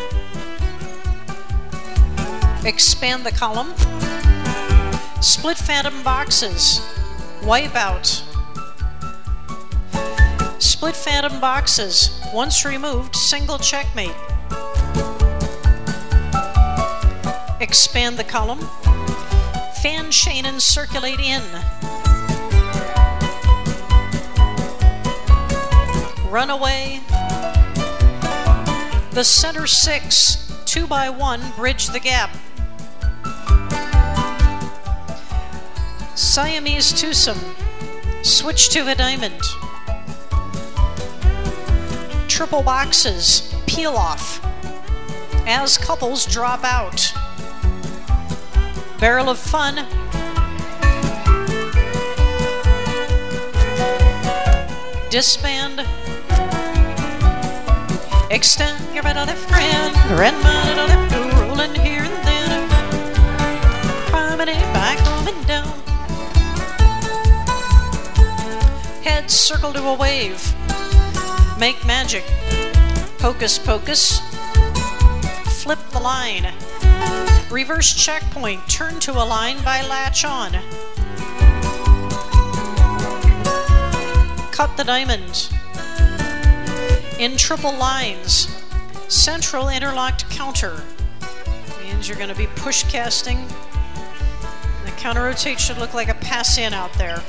Expand the column. Split phantom boxes. Wipe out. Split phantom boxes. Once removed, single checkmate. Expand the column. Fan chain and circulate in. Run away. The center 6, 2x1, bridge the gap. Siamese twosome. Switch to a diamond. Triple boxes. Peel off. As couples drop out. Barrel of fun. Disband. Extend your right left grand. Grandma left rolling here and then. Promenade back home and down. Head circle to a wave. Make magic. Hocus pocus. Flip the line. Reverse checkpoint. Turn to a line by latch on. Cut the diamond. In triple lines. Central interlocked counter. Means you're going to be push casting. The counter rotate should look like a pass in out there.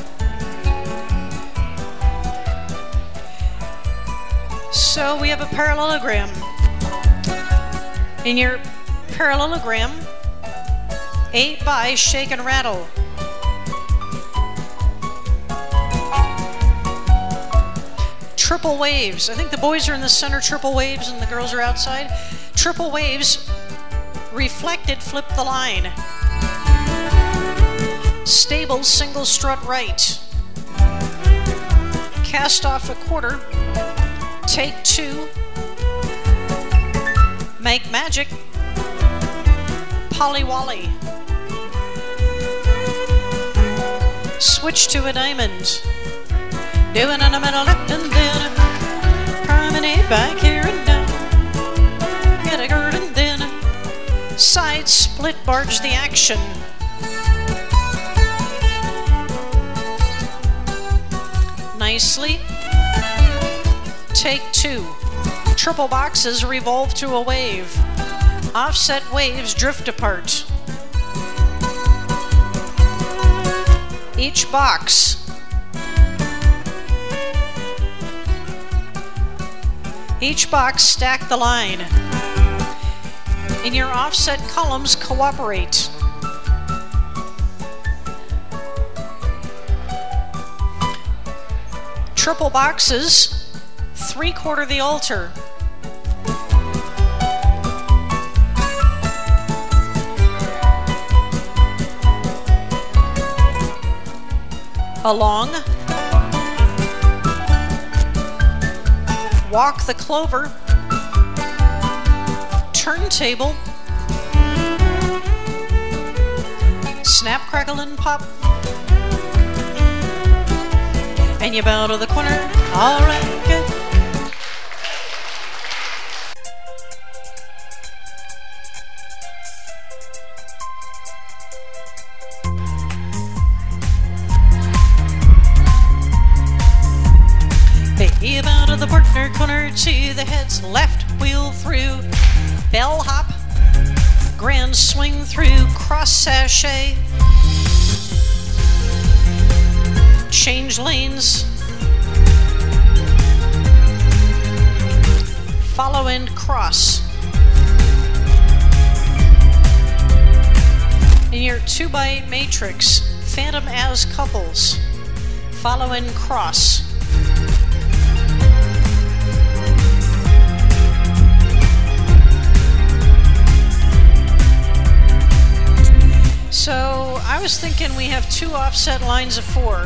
So we have a parallelogram. In your parallelogram, 8 by shake and rattle. triple waves. I think the boys are in the center, triple waves, and the girls are outside. Triple waves, reflected, flip the line. Stable, single strut right. Cast off a quarter. Take two. Make magic. Polly Wally. Switch to a diamond. Doing in the middle, left and then promenade back here and down. Get a girl and then side split barge the action. Nicely. Take two. Triple boxes revolve to a wave. Offset waves drift apart. Each box stack the line. In your offset columns, cooperate. Triple boxes, 3/4 the altar. Along. Walk the clover. Turntable. Snap, crackle, and pop. And you bow to the corner. All right, good. You bow to the partner corner to the head's left wheel through. Bell hop. Grand swing through. Cross sachet. Change lanes. Follow and cross. In your 2x8 matrix, phantom as couples. Follow and cross. So I was thinking we have 2 offset lines of 4.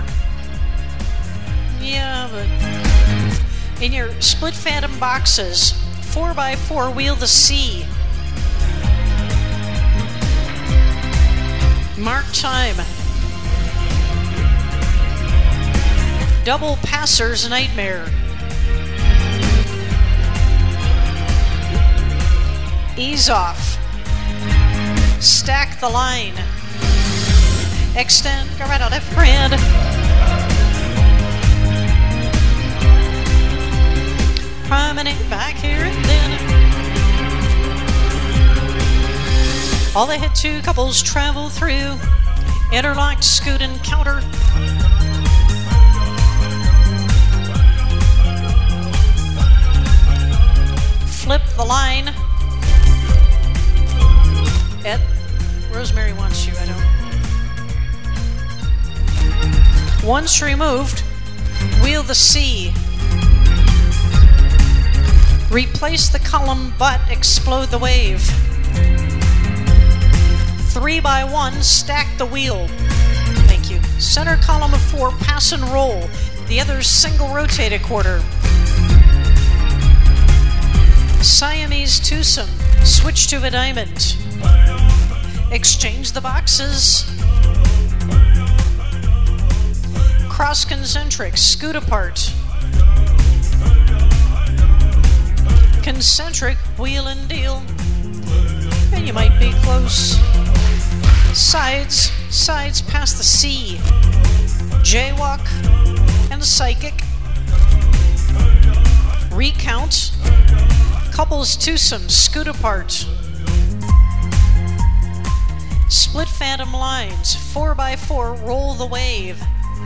Yeah, but in your split phantom boxes, 4x4 wheel the C. Mark time. Double passer's nightmare. Ease off. Stack the line. Extend, go right on left hand. Promenade back here and then. All the head 2 couples travel through. Interlocked, scoot, and counter. Flip the line. Ed, Rosemary wants you, I don't. Once removed, wheel the C. Replace the column but explode the wave. 3x1, stack the wheel. Thank you. Center column of 4, pass and roll. The other's single rotate a quarter. Siamese twosome, switch to a diamond. Exchange the boxes. Cross concentric, scoot apart. Concentric, wheel and deal. And you might be close. Sides past the C. Jaywalk and psychic. Recount. Couples twosome, scoot apart. Split phantom lines, 4x4, roll the wave.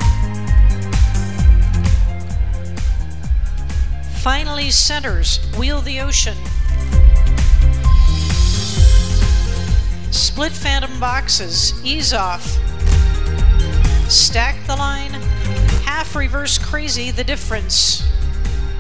Finally centers, wheel the ocean. Split phantom boxes, ease off. Stack the line, half reverse crazy, the difference.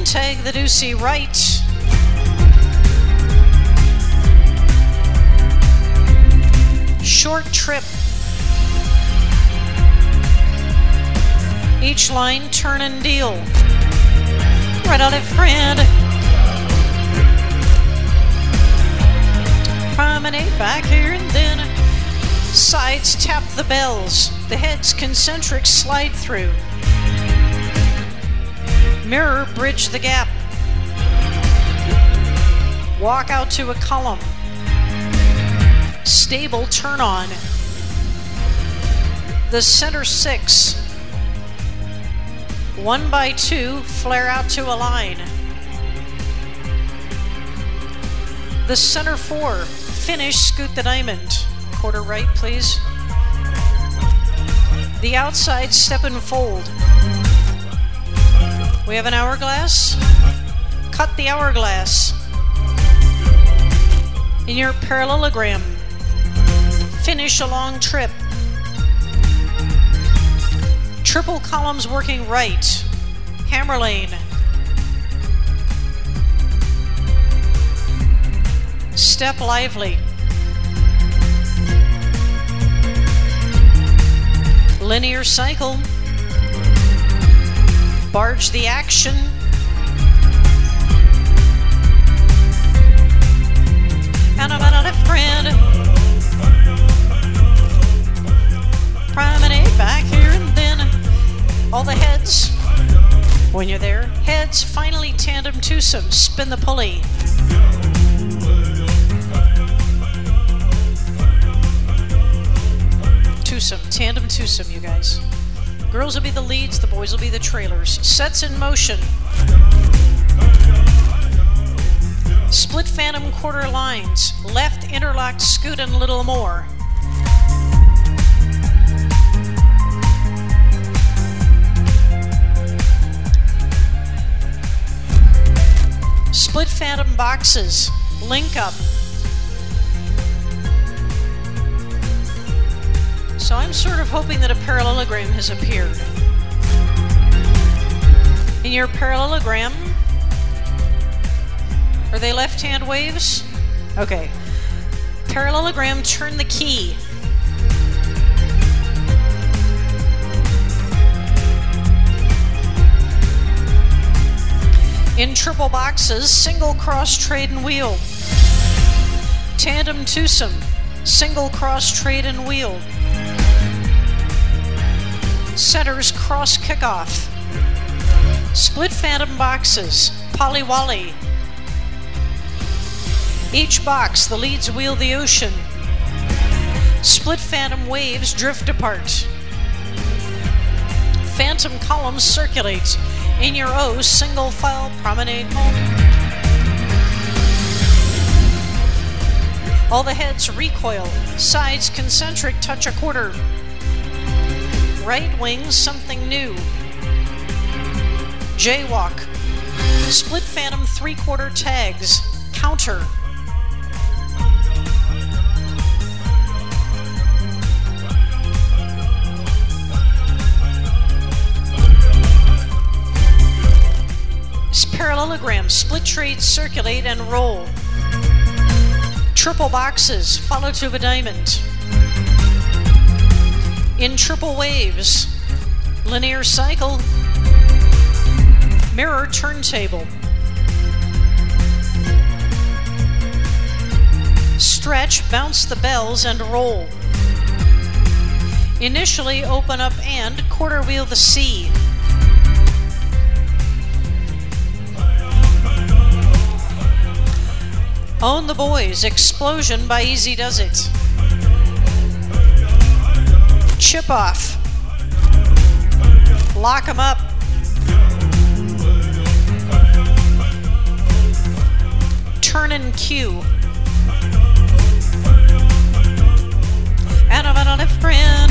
tag the deucey right. Short trip. Each line turn and deal. Right on it, friend. Promenade back here and then. Sides tap the bells. The heads concentric slide through. Mirror bridge the gap. Walk out to a column. Stable turn on. The center 6. 1 by 2 flare out to a line. The center 4 finish scoot the diamond. Quarter right, please. The outside step and fold. We have an hourglass. Cut the hourglass. In your parallelogram, finish a long trip. Triple columns working right. Hammer lane. Step lively. Linear cycle. Barge the action. And I'm out of friend. Promenade back here and then. All the heads. When you're there, heads, finally tandem twosome. Spin the pulley. Twosome, tandem twosome, you guys. Girls will be the leads, the boys will be the trailers. Sets in motion. Split phantom quarter lines. Left interlocked scoot and little more. Split phantom boxes. Link up. So I'm sort of hoping that a parallelogram has appeared. In your parallelogram, are they left-hand waves? Okay. Parallelogram, turn the key. In triple boxes, single cross trade and wheel. Tandem twosome, single cross trade and wheel. Centers cross kickoff. Split phantom boxes, Polly Wally. Each box, the leads wheel the ocean. Split phantom waves drift apart. Phantom columns circulate. In your O, single file promenade home. All the heads recoil. Sides concentric touch a quarter. Right wing, something new. Jaywalk. Split phantom 3/4 tags. Counter. Parallelogram, split trade, circulate, and roll. Triple boxes, follow to a diamond. In triple waves, linear cycle, mirror turntable. Stretch, bounce the bells, and roll. Initially open up and quarter wheel the C. Own the boys, explosion by Easy Does It. Chip off. Lock 'em up. Turn and cue. And I'm on a friend.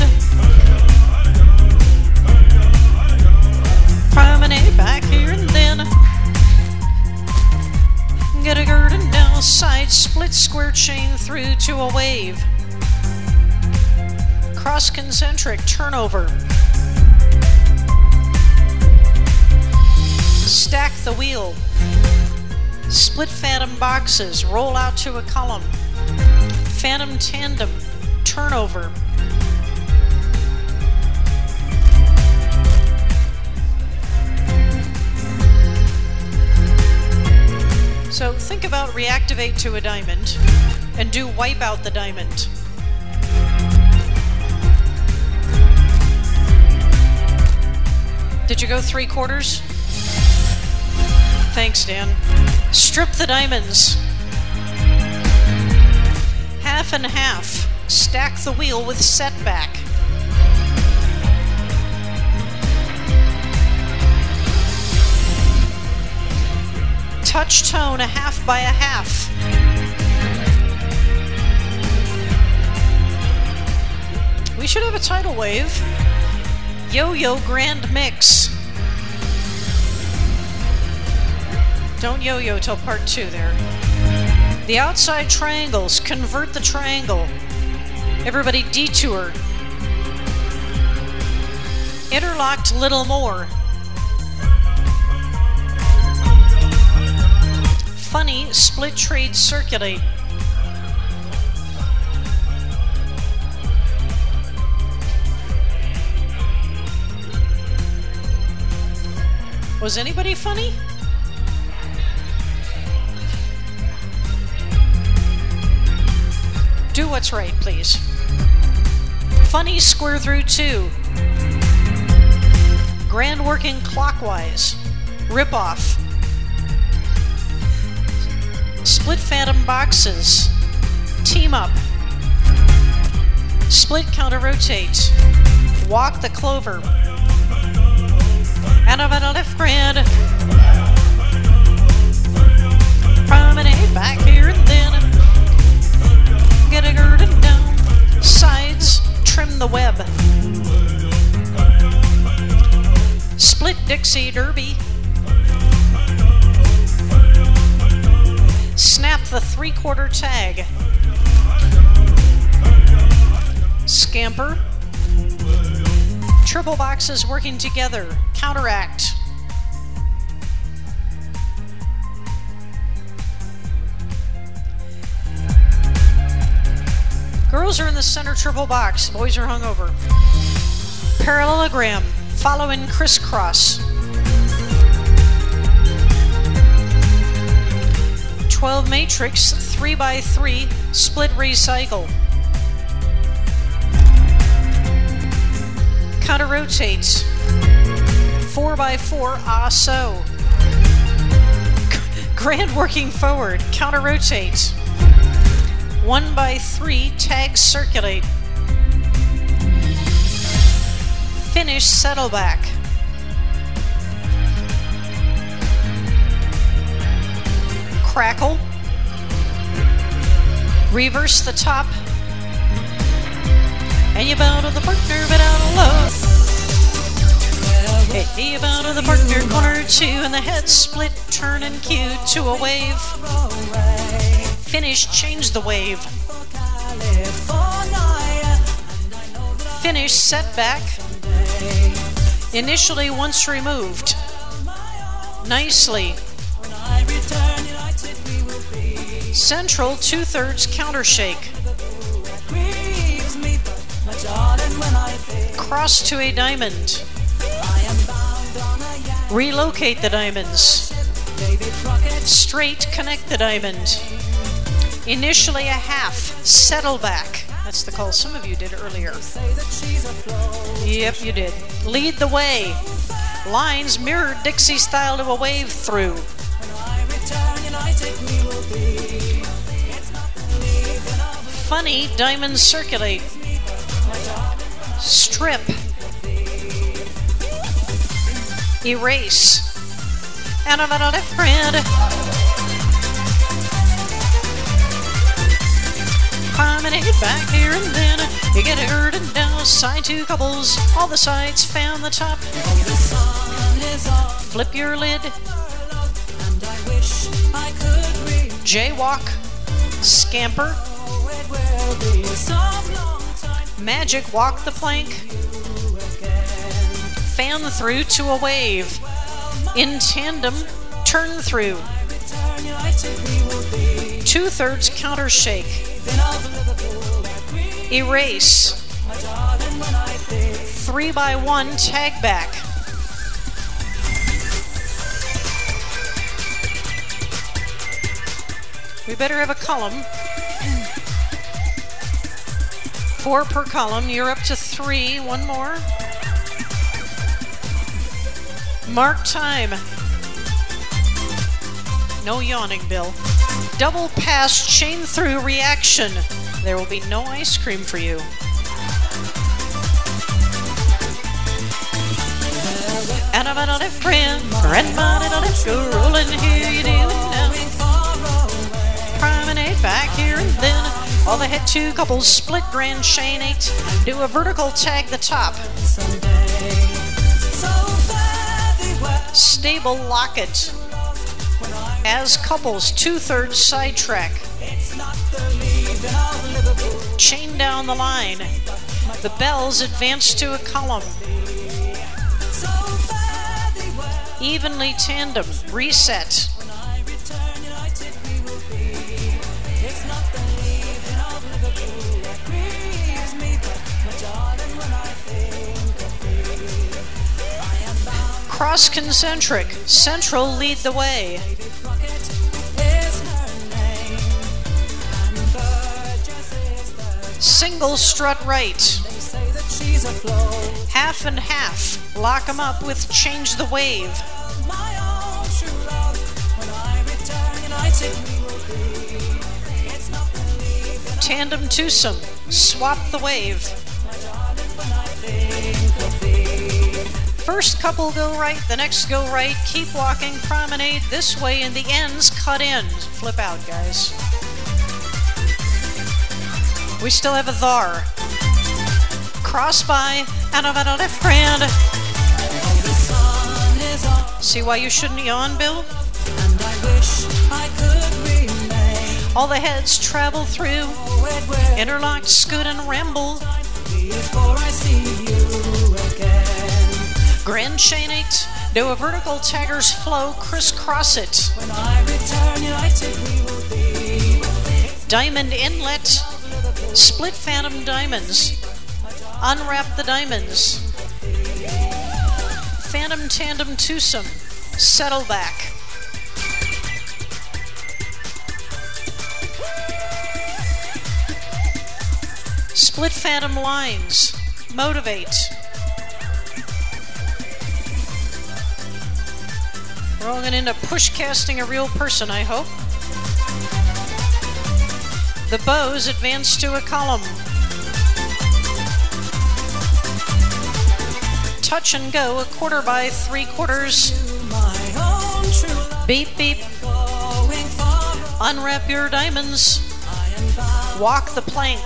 Promenade back here and then. Get a garden down, side split square chain through to a wave. Cross concentric turnover. Stack the wheel. Split phantom boxes, roll out to a column. Phantom tandem, turnover. So think about reactivate to a diamond and do wipe out the diamond. Did you go 3/4? Thanks, Dan. Strip the diamonds. Half and half. Stack the wheel with setback. Touch tone a half by a half. We should have a tidal wave. Yo-yo grand mix. Don't yo-yo till part 2 there. The outside triangles, convert the triangle. Everybody detour. Interlocked little more. Funny split trade circulate. Was anybody funny? Do what's right, please. Funny square through 2. Grand working clockwise. Rip off. Split phantom boxes. Team up. Split counter rotate. Walk the clover. And over the left grand. Promenade back here and then. Get a girded down. Sides. Trim the web. Split Dixie Derby. Snap the 3/4 tag. Scamper. Triple boxes working together. Counteract. Girls are in the center triple box. Boys are hungover. Parallelogram. Follow in crisscross. 12 matrix, 3x3, split recycle. Counter rotates. 4x4, so. Grand working forward, counter rotates. 1x3, tags circulate. Finish, settle back. Crackle. Reverse the top. And you bow to the partner, but out of love. Hey, you bow to the partner, corner 2, and the head split, turn and cue to a wave. Finish, change the wave. Finish, setback. Initially once removed. Nicely. Central 2/3 counter shake. Cross to a diamond. Relocate the diamonds. Straight connect the diamond. Initially a half. Settle back. That's the call some of you did earlier. Yep, you did. Lead the way. Lines mirror Dixie style to a wave through. Funny diamonds circulate. Strip. Erase. And I'm on a left grand. Promenade back here and then. You get a girded down, side 2 couples. All the sides, fan the top. Flip your lid. Jaywalk. Scamper. Magic walk the plank. Fan through to a wave. In tandem, turn through. 2/3 counter shake. Erase. 3x1 tag back. We better have a column. 4 per column. You're up to 3. One more. Mark time. No yawning, Bill. Double pass, chain through, reaction. There will be no ice cream for you. And I'm on a friend, grandma and a left go rolling here, you do now. Promenade back here and then. All the head 2 couples split grand chain 8. Do a vertical tag the top. Stable locket. As couples, 2/3 side track. Chain down the line. The bells advance to a column. Evenly tandem. Reset. Cross concentric. Central lead the way. Single strut right. Half and half. Lock 'em up with change the wave. Tandem twosome. Swap the wave. First couple go right, the next go right. Keep walking, promenade this way, and the ends cut in. Flip out, guys. We still have a thar. Cross by, and I'm at a left grand. See why you shouldn't yawn, Bill? And I wish I could remain. All the heads travel through. Interlocked, scoot, and ramble. Before I see you again. Grand chain 8. Do a vertical tagger's flow. Crisscross it. When I return, united we will be. Diamond inlet. Split phantom diamonds. Unwrap the diamonds. Phantom tandem twosome. Settle back. Split phantom lines. Motivate. We're all going to end up push casting a real person, I hope. The bows advance to a column. Touch and go, 1/4 by 3/4. Beep, beep. Unwrap your diamonds. Walk the plank.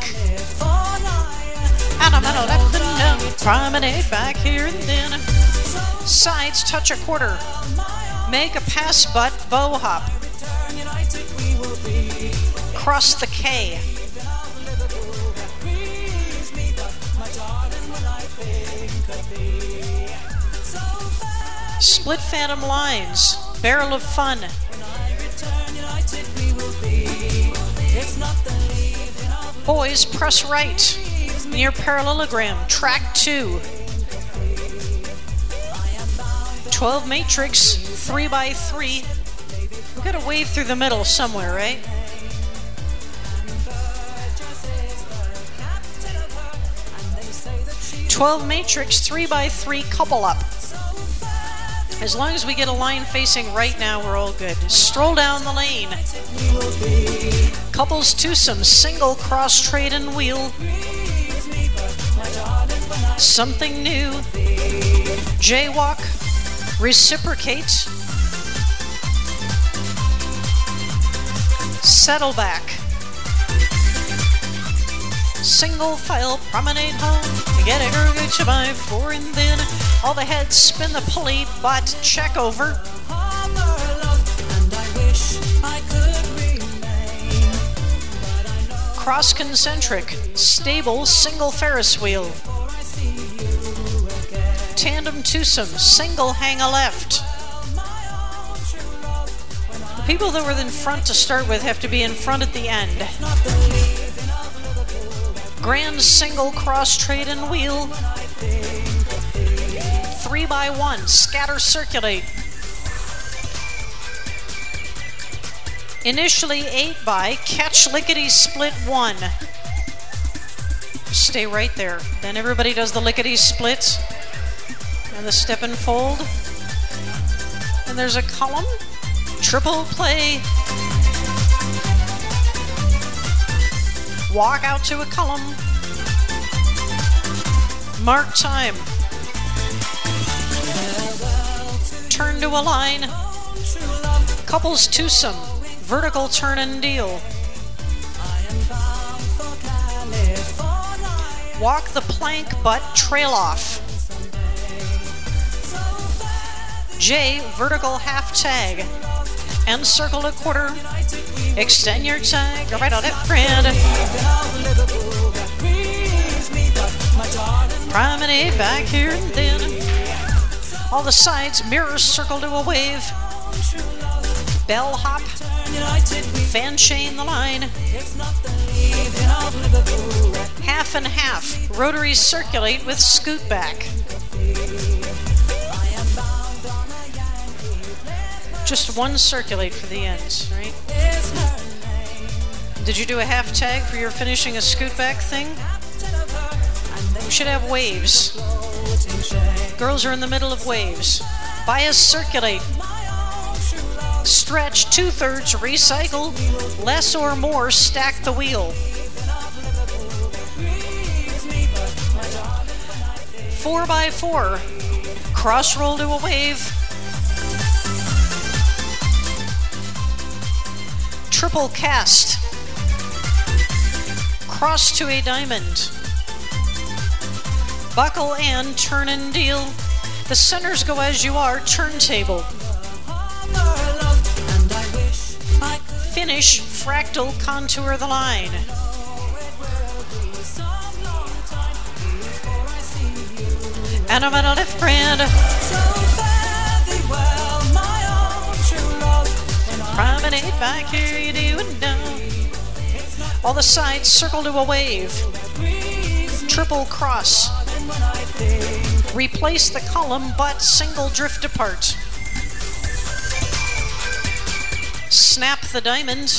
And I'm gonna let them know. Promenade back here and then. Sides touch a 1/4. Make a pass butt bow hop. Cross the K. Split phantom lines. Barrel of fun. Boys, press right. Near parallelogram. Track 2. 12 matrix. 3x3. We've got a wave through the middle somewhere, right? "12 matrix, 3x3 couple up." As long as we get a line facing right now, we're all good. Stroll down the lane. Couples twosome, single cross trade and wheel. Something new. Jaywalk. Reciprocate. Settle back. Single file, promenade home. Get a gurgage by 4 and then all the heads spin the pulley, but check over. Cross concentric, stable, single Ferris wheel. Tandem twosome, single hang a left. People that were in front to start with have to be in front at the end. Grand single cross trade and wheel. 3x1, scatter circulate. Initially 8x, catch lickety split 1. Stay right there. Then everybody does the lickety splits and the step and fold. And there's a column, triple play. Walk out to a column. Mark time. Turn to a line. Couples twosome. Vertical turn and deal. Walk the plank but trail off. J, vertical half tag. And circle a quarter. Extend your tag, right on it, friend. Promenade back here and then. All the sides, mirrors circle to a wave. Bell hop. Fan chain the line. Half and half. Rotaries circulate with scoot back. Just one circulate for the ends, right? Did you do a half tag for your finishing a scoot back thing? We should have waves. Girls are in the middle of waves. Bias circulate. Stretch 2/3, recycle. Less or more, stack the wheel. 4x4. Cross roll to a wave. Triple cast. Cross to a diamond. Buckle and turn and deal. The centers go as you are, turntable. Finish, fractal, contour the line. And I'm at a left brand. Promenade back here, you do it now. All the sides circle to a wave. Triple cross. Replace the column, but single drift apart. Snap the diamond.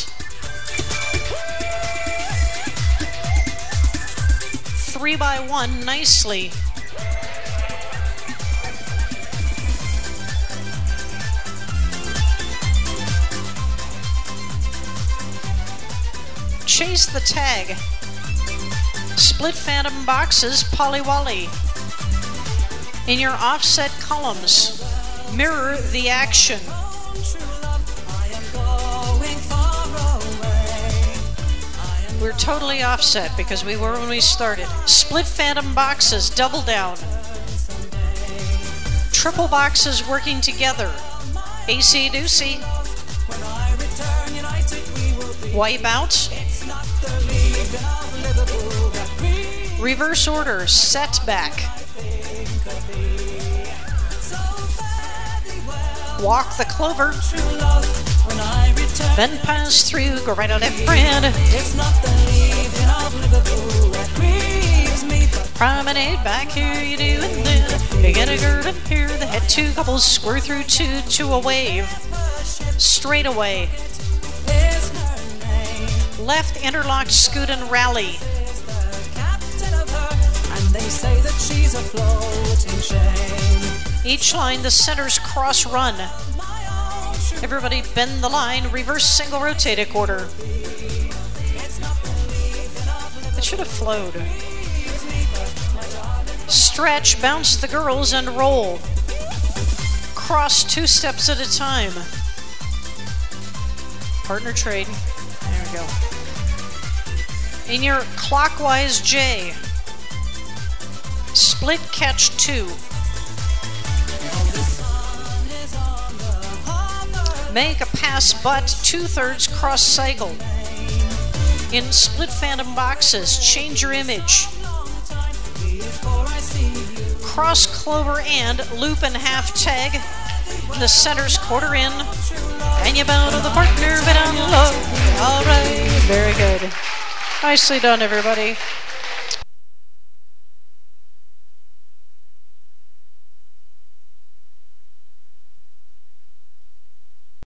3x1 nicely. Chase the tag. Split phantom boxes, polywally. In your offset columns, mirror the action. We're totally offset because we were when we started. Split phantom boxes, double down. Triple boxes working together. AC-doocy. Wipe out. Reverse order, set back. Walk the clover. Then pass through, go right on left friend. Promenade back here, you do, and then you get a gird up here. The head two couples square through two to a wave. Straight away. Left interlocked scoot and rally. Say that she's a floating chain. Each line, the centers cross run. Everybody bend the line, reverse single rotate a quarter. It should have flowed. Stretch, bounce the girls and roll. Cross 2 steps at a time. Partner trade. There we go. In your clockwise J. Split catch 2. Make a pass but 2/3 cross cycle. In split phantom boxes, change your image. Cross clover and loop and half tag. The center's quarter in. And you bow to the partner, but I'm low. All right, very good. Nicely done, everybody.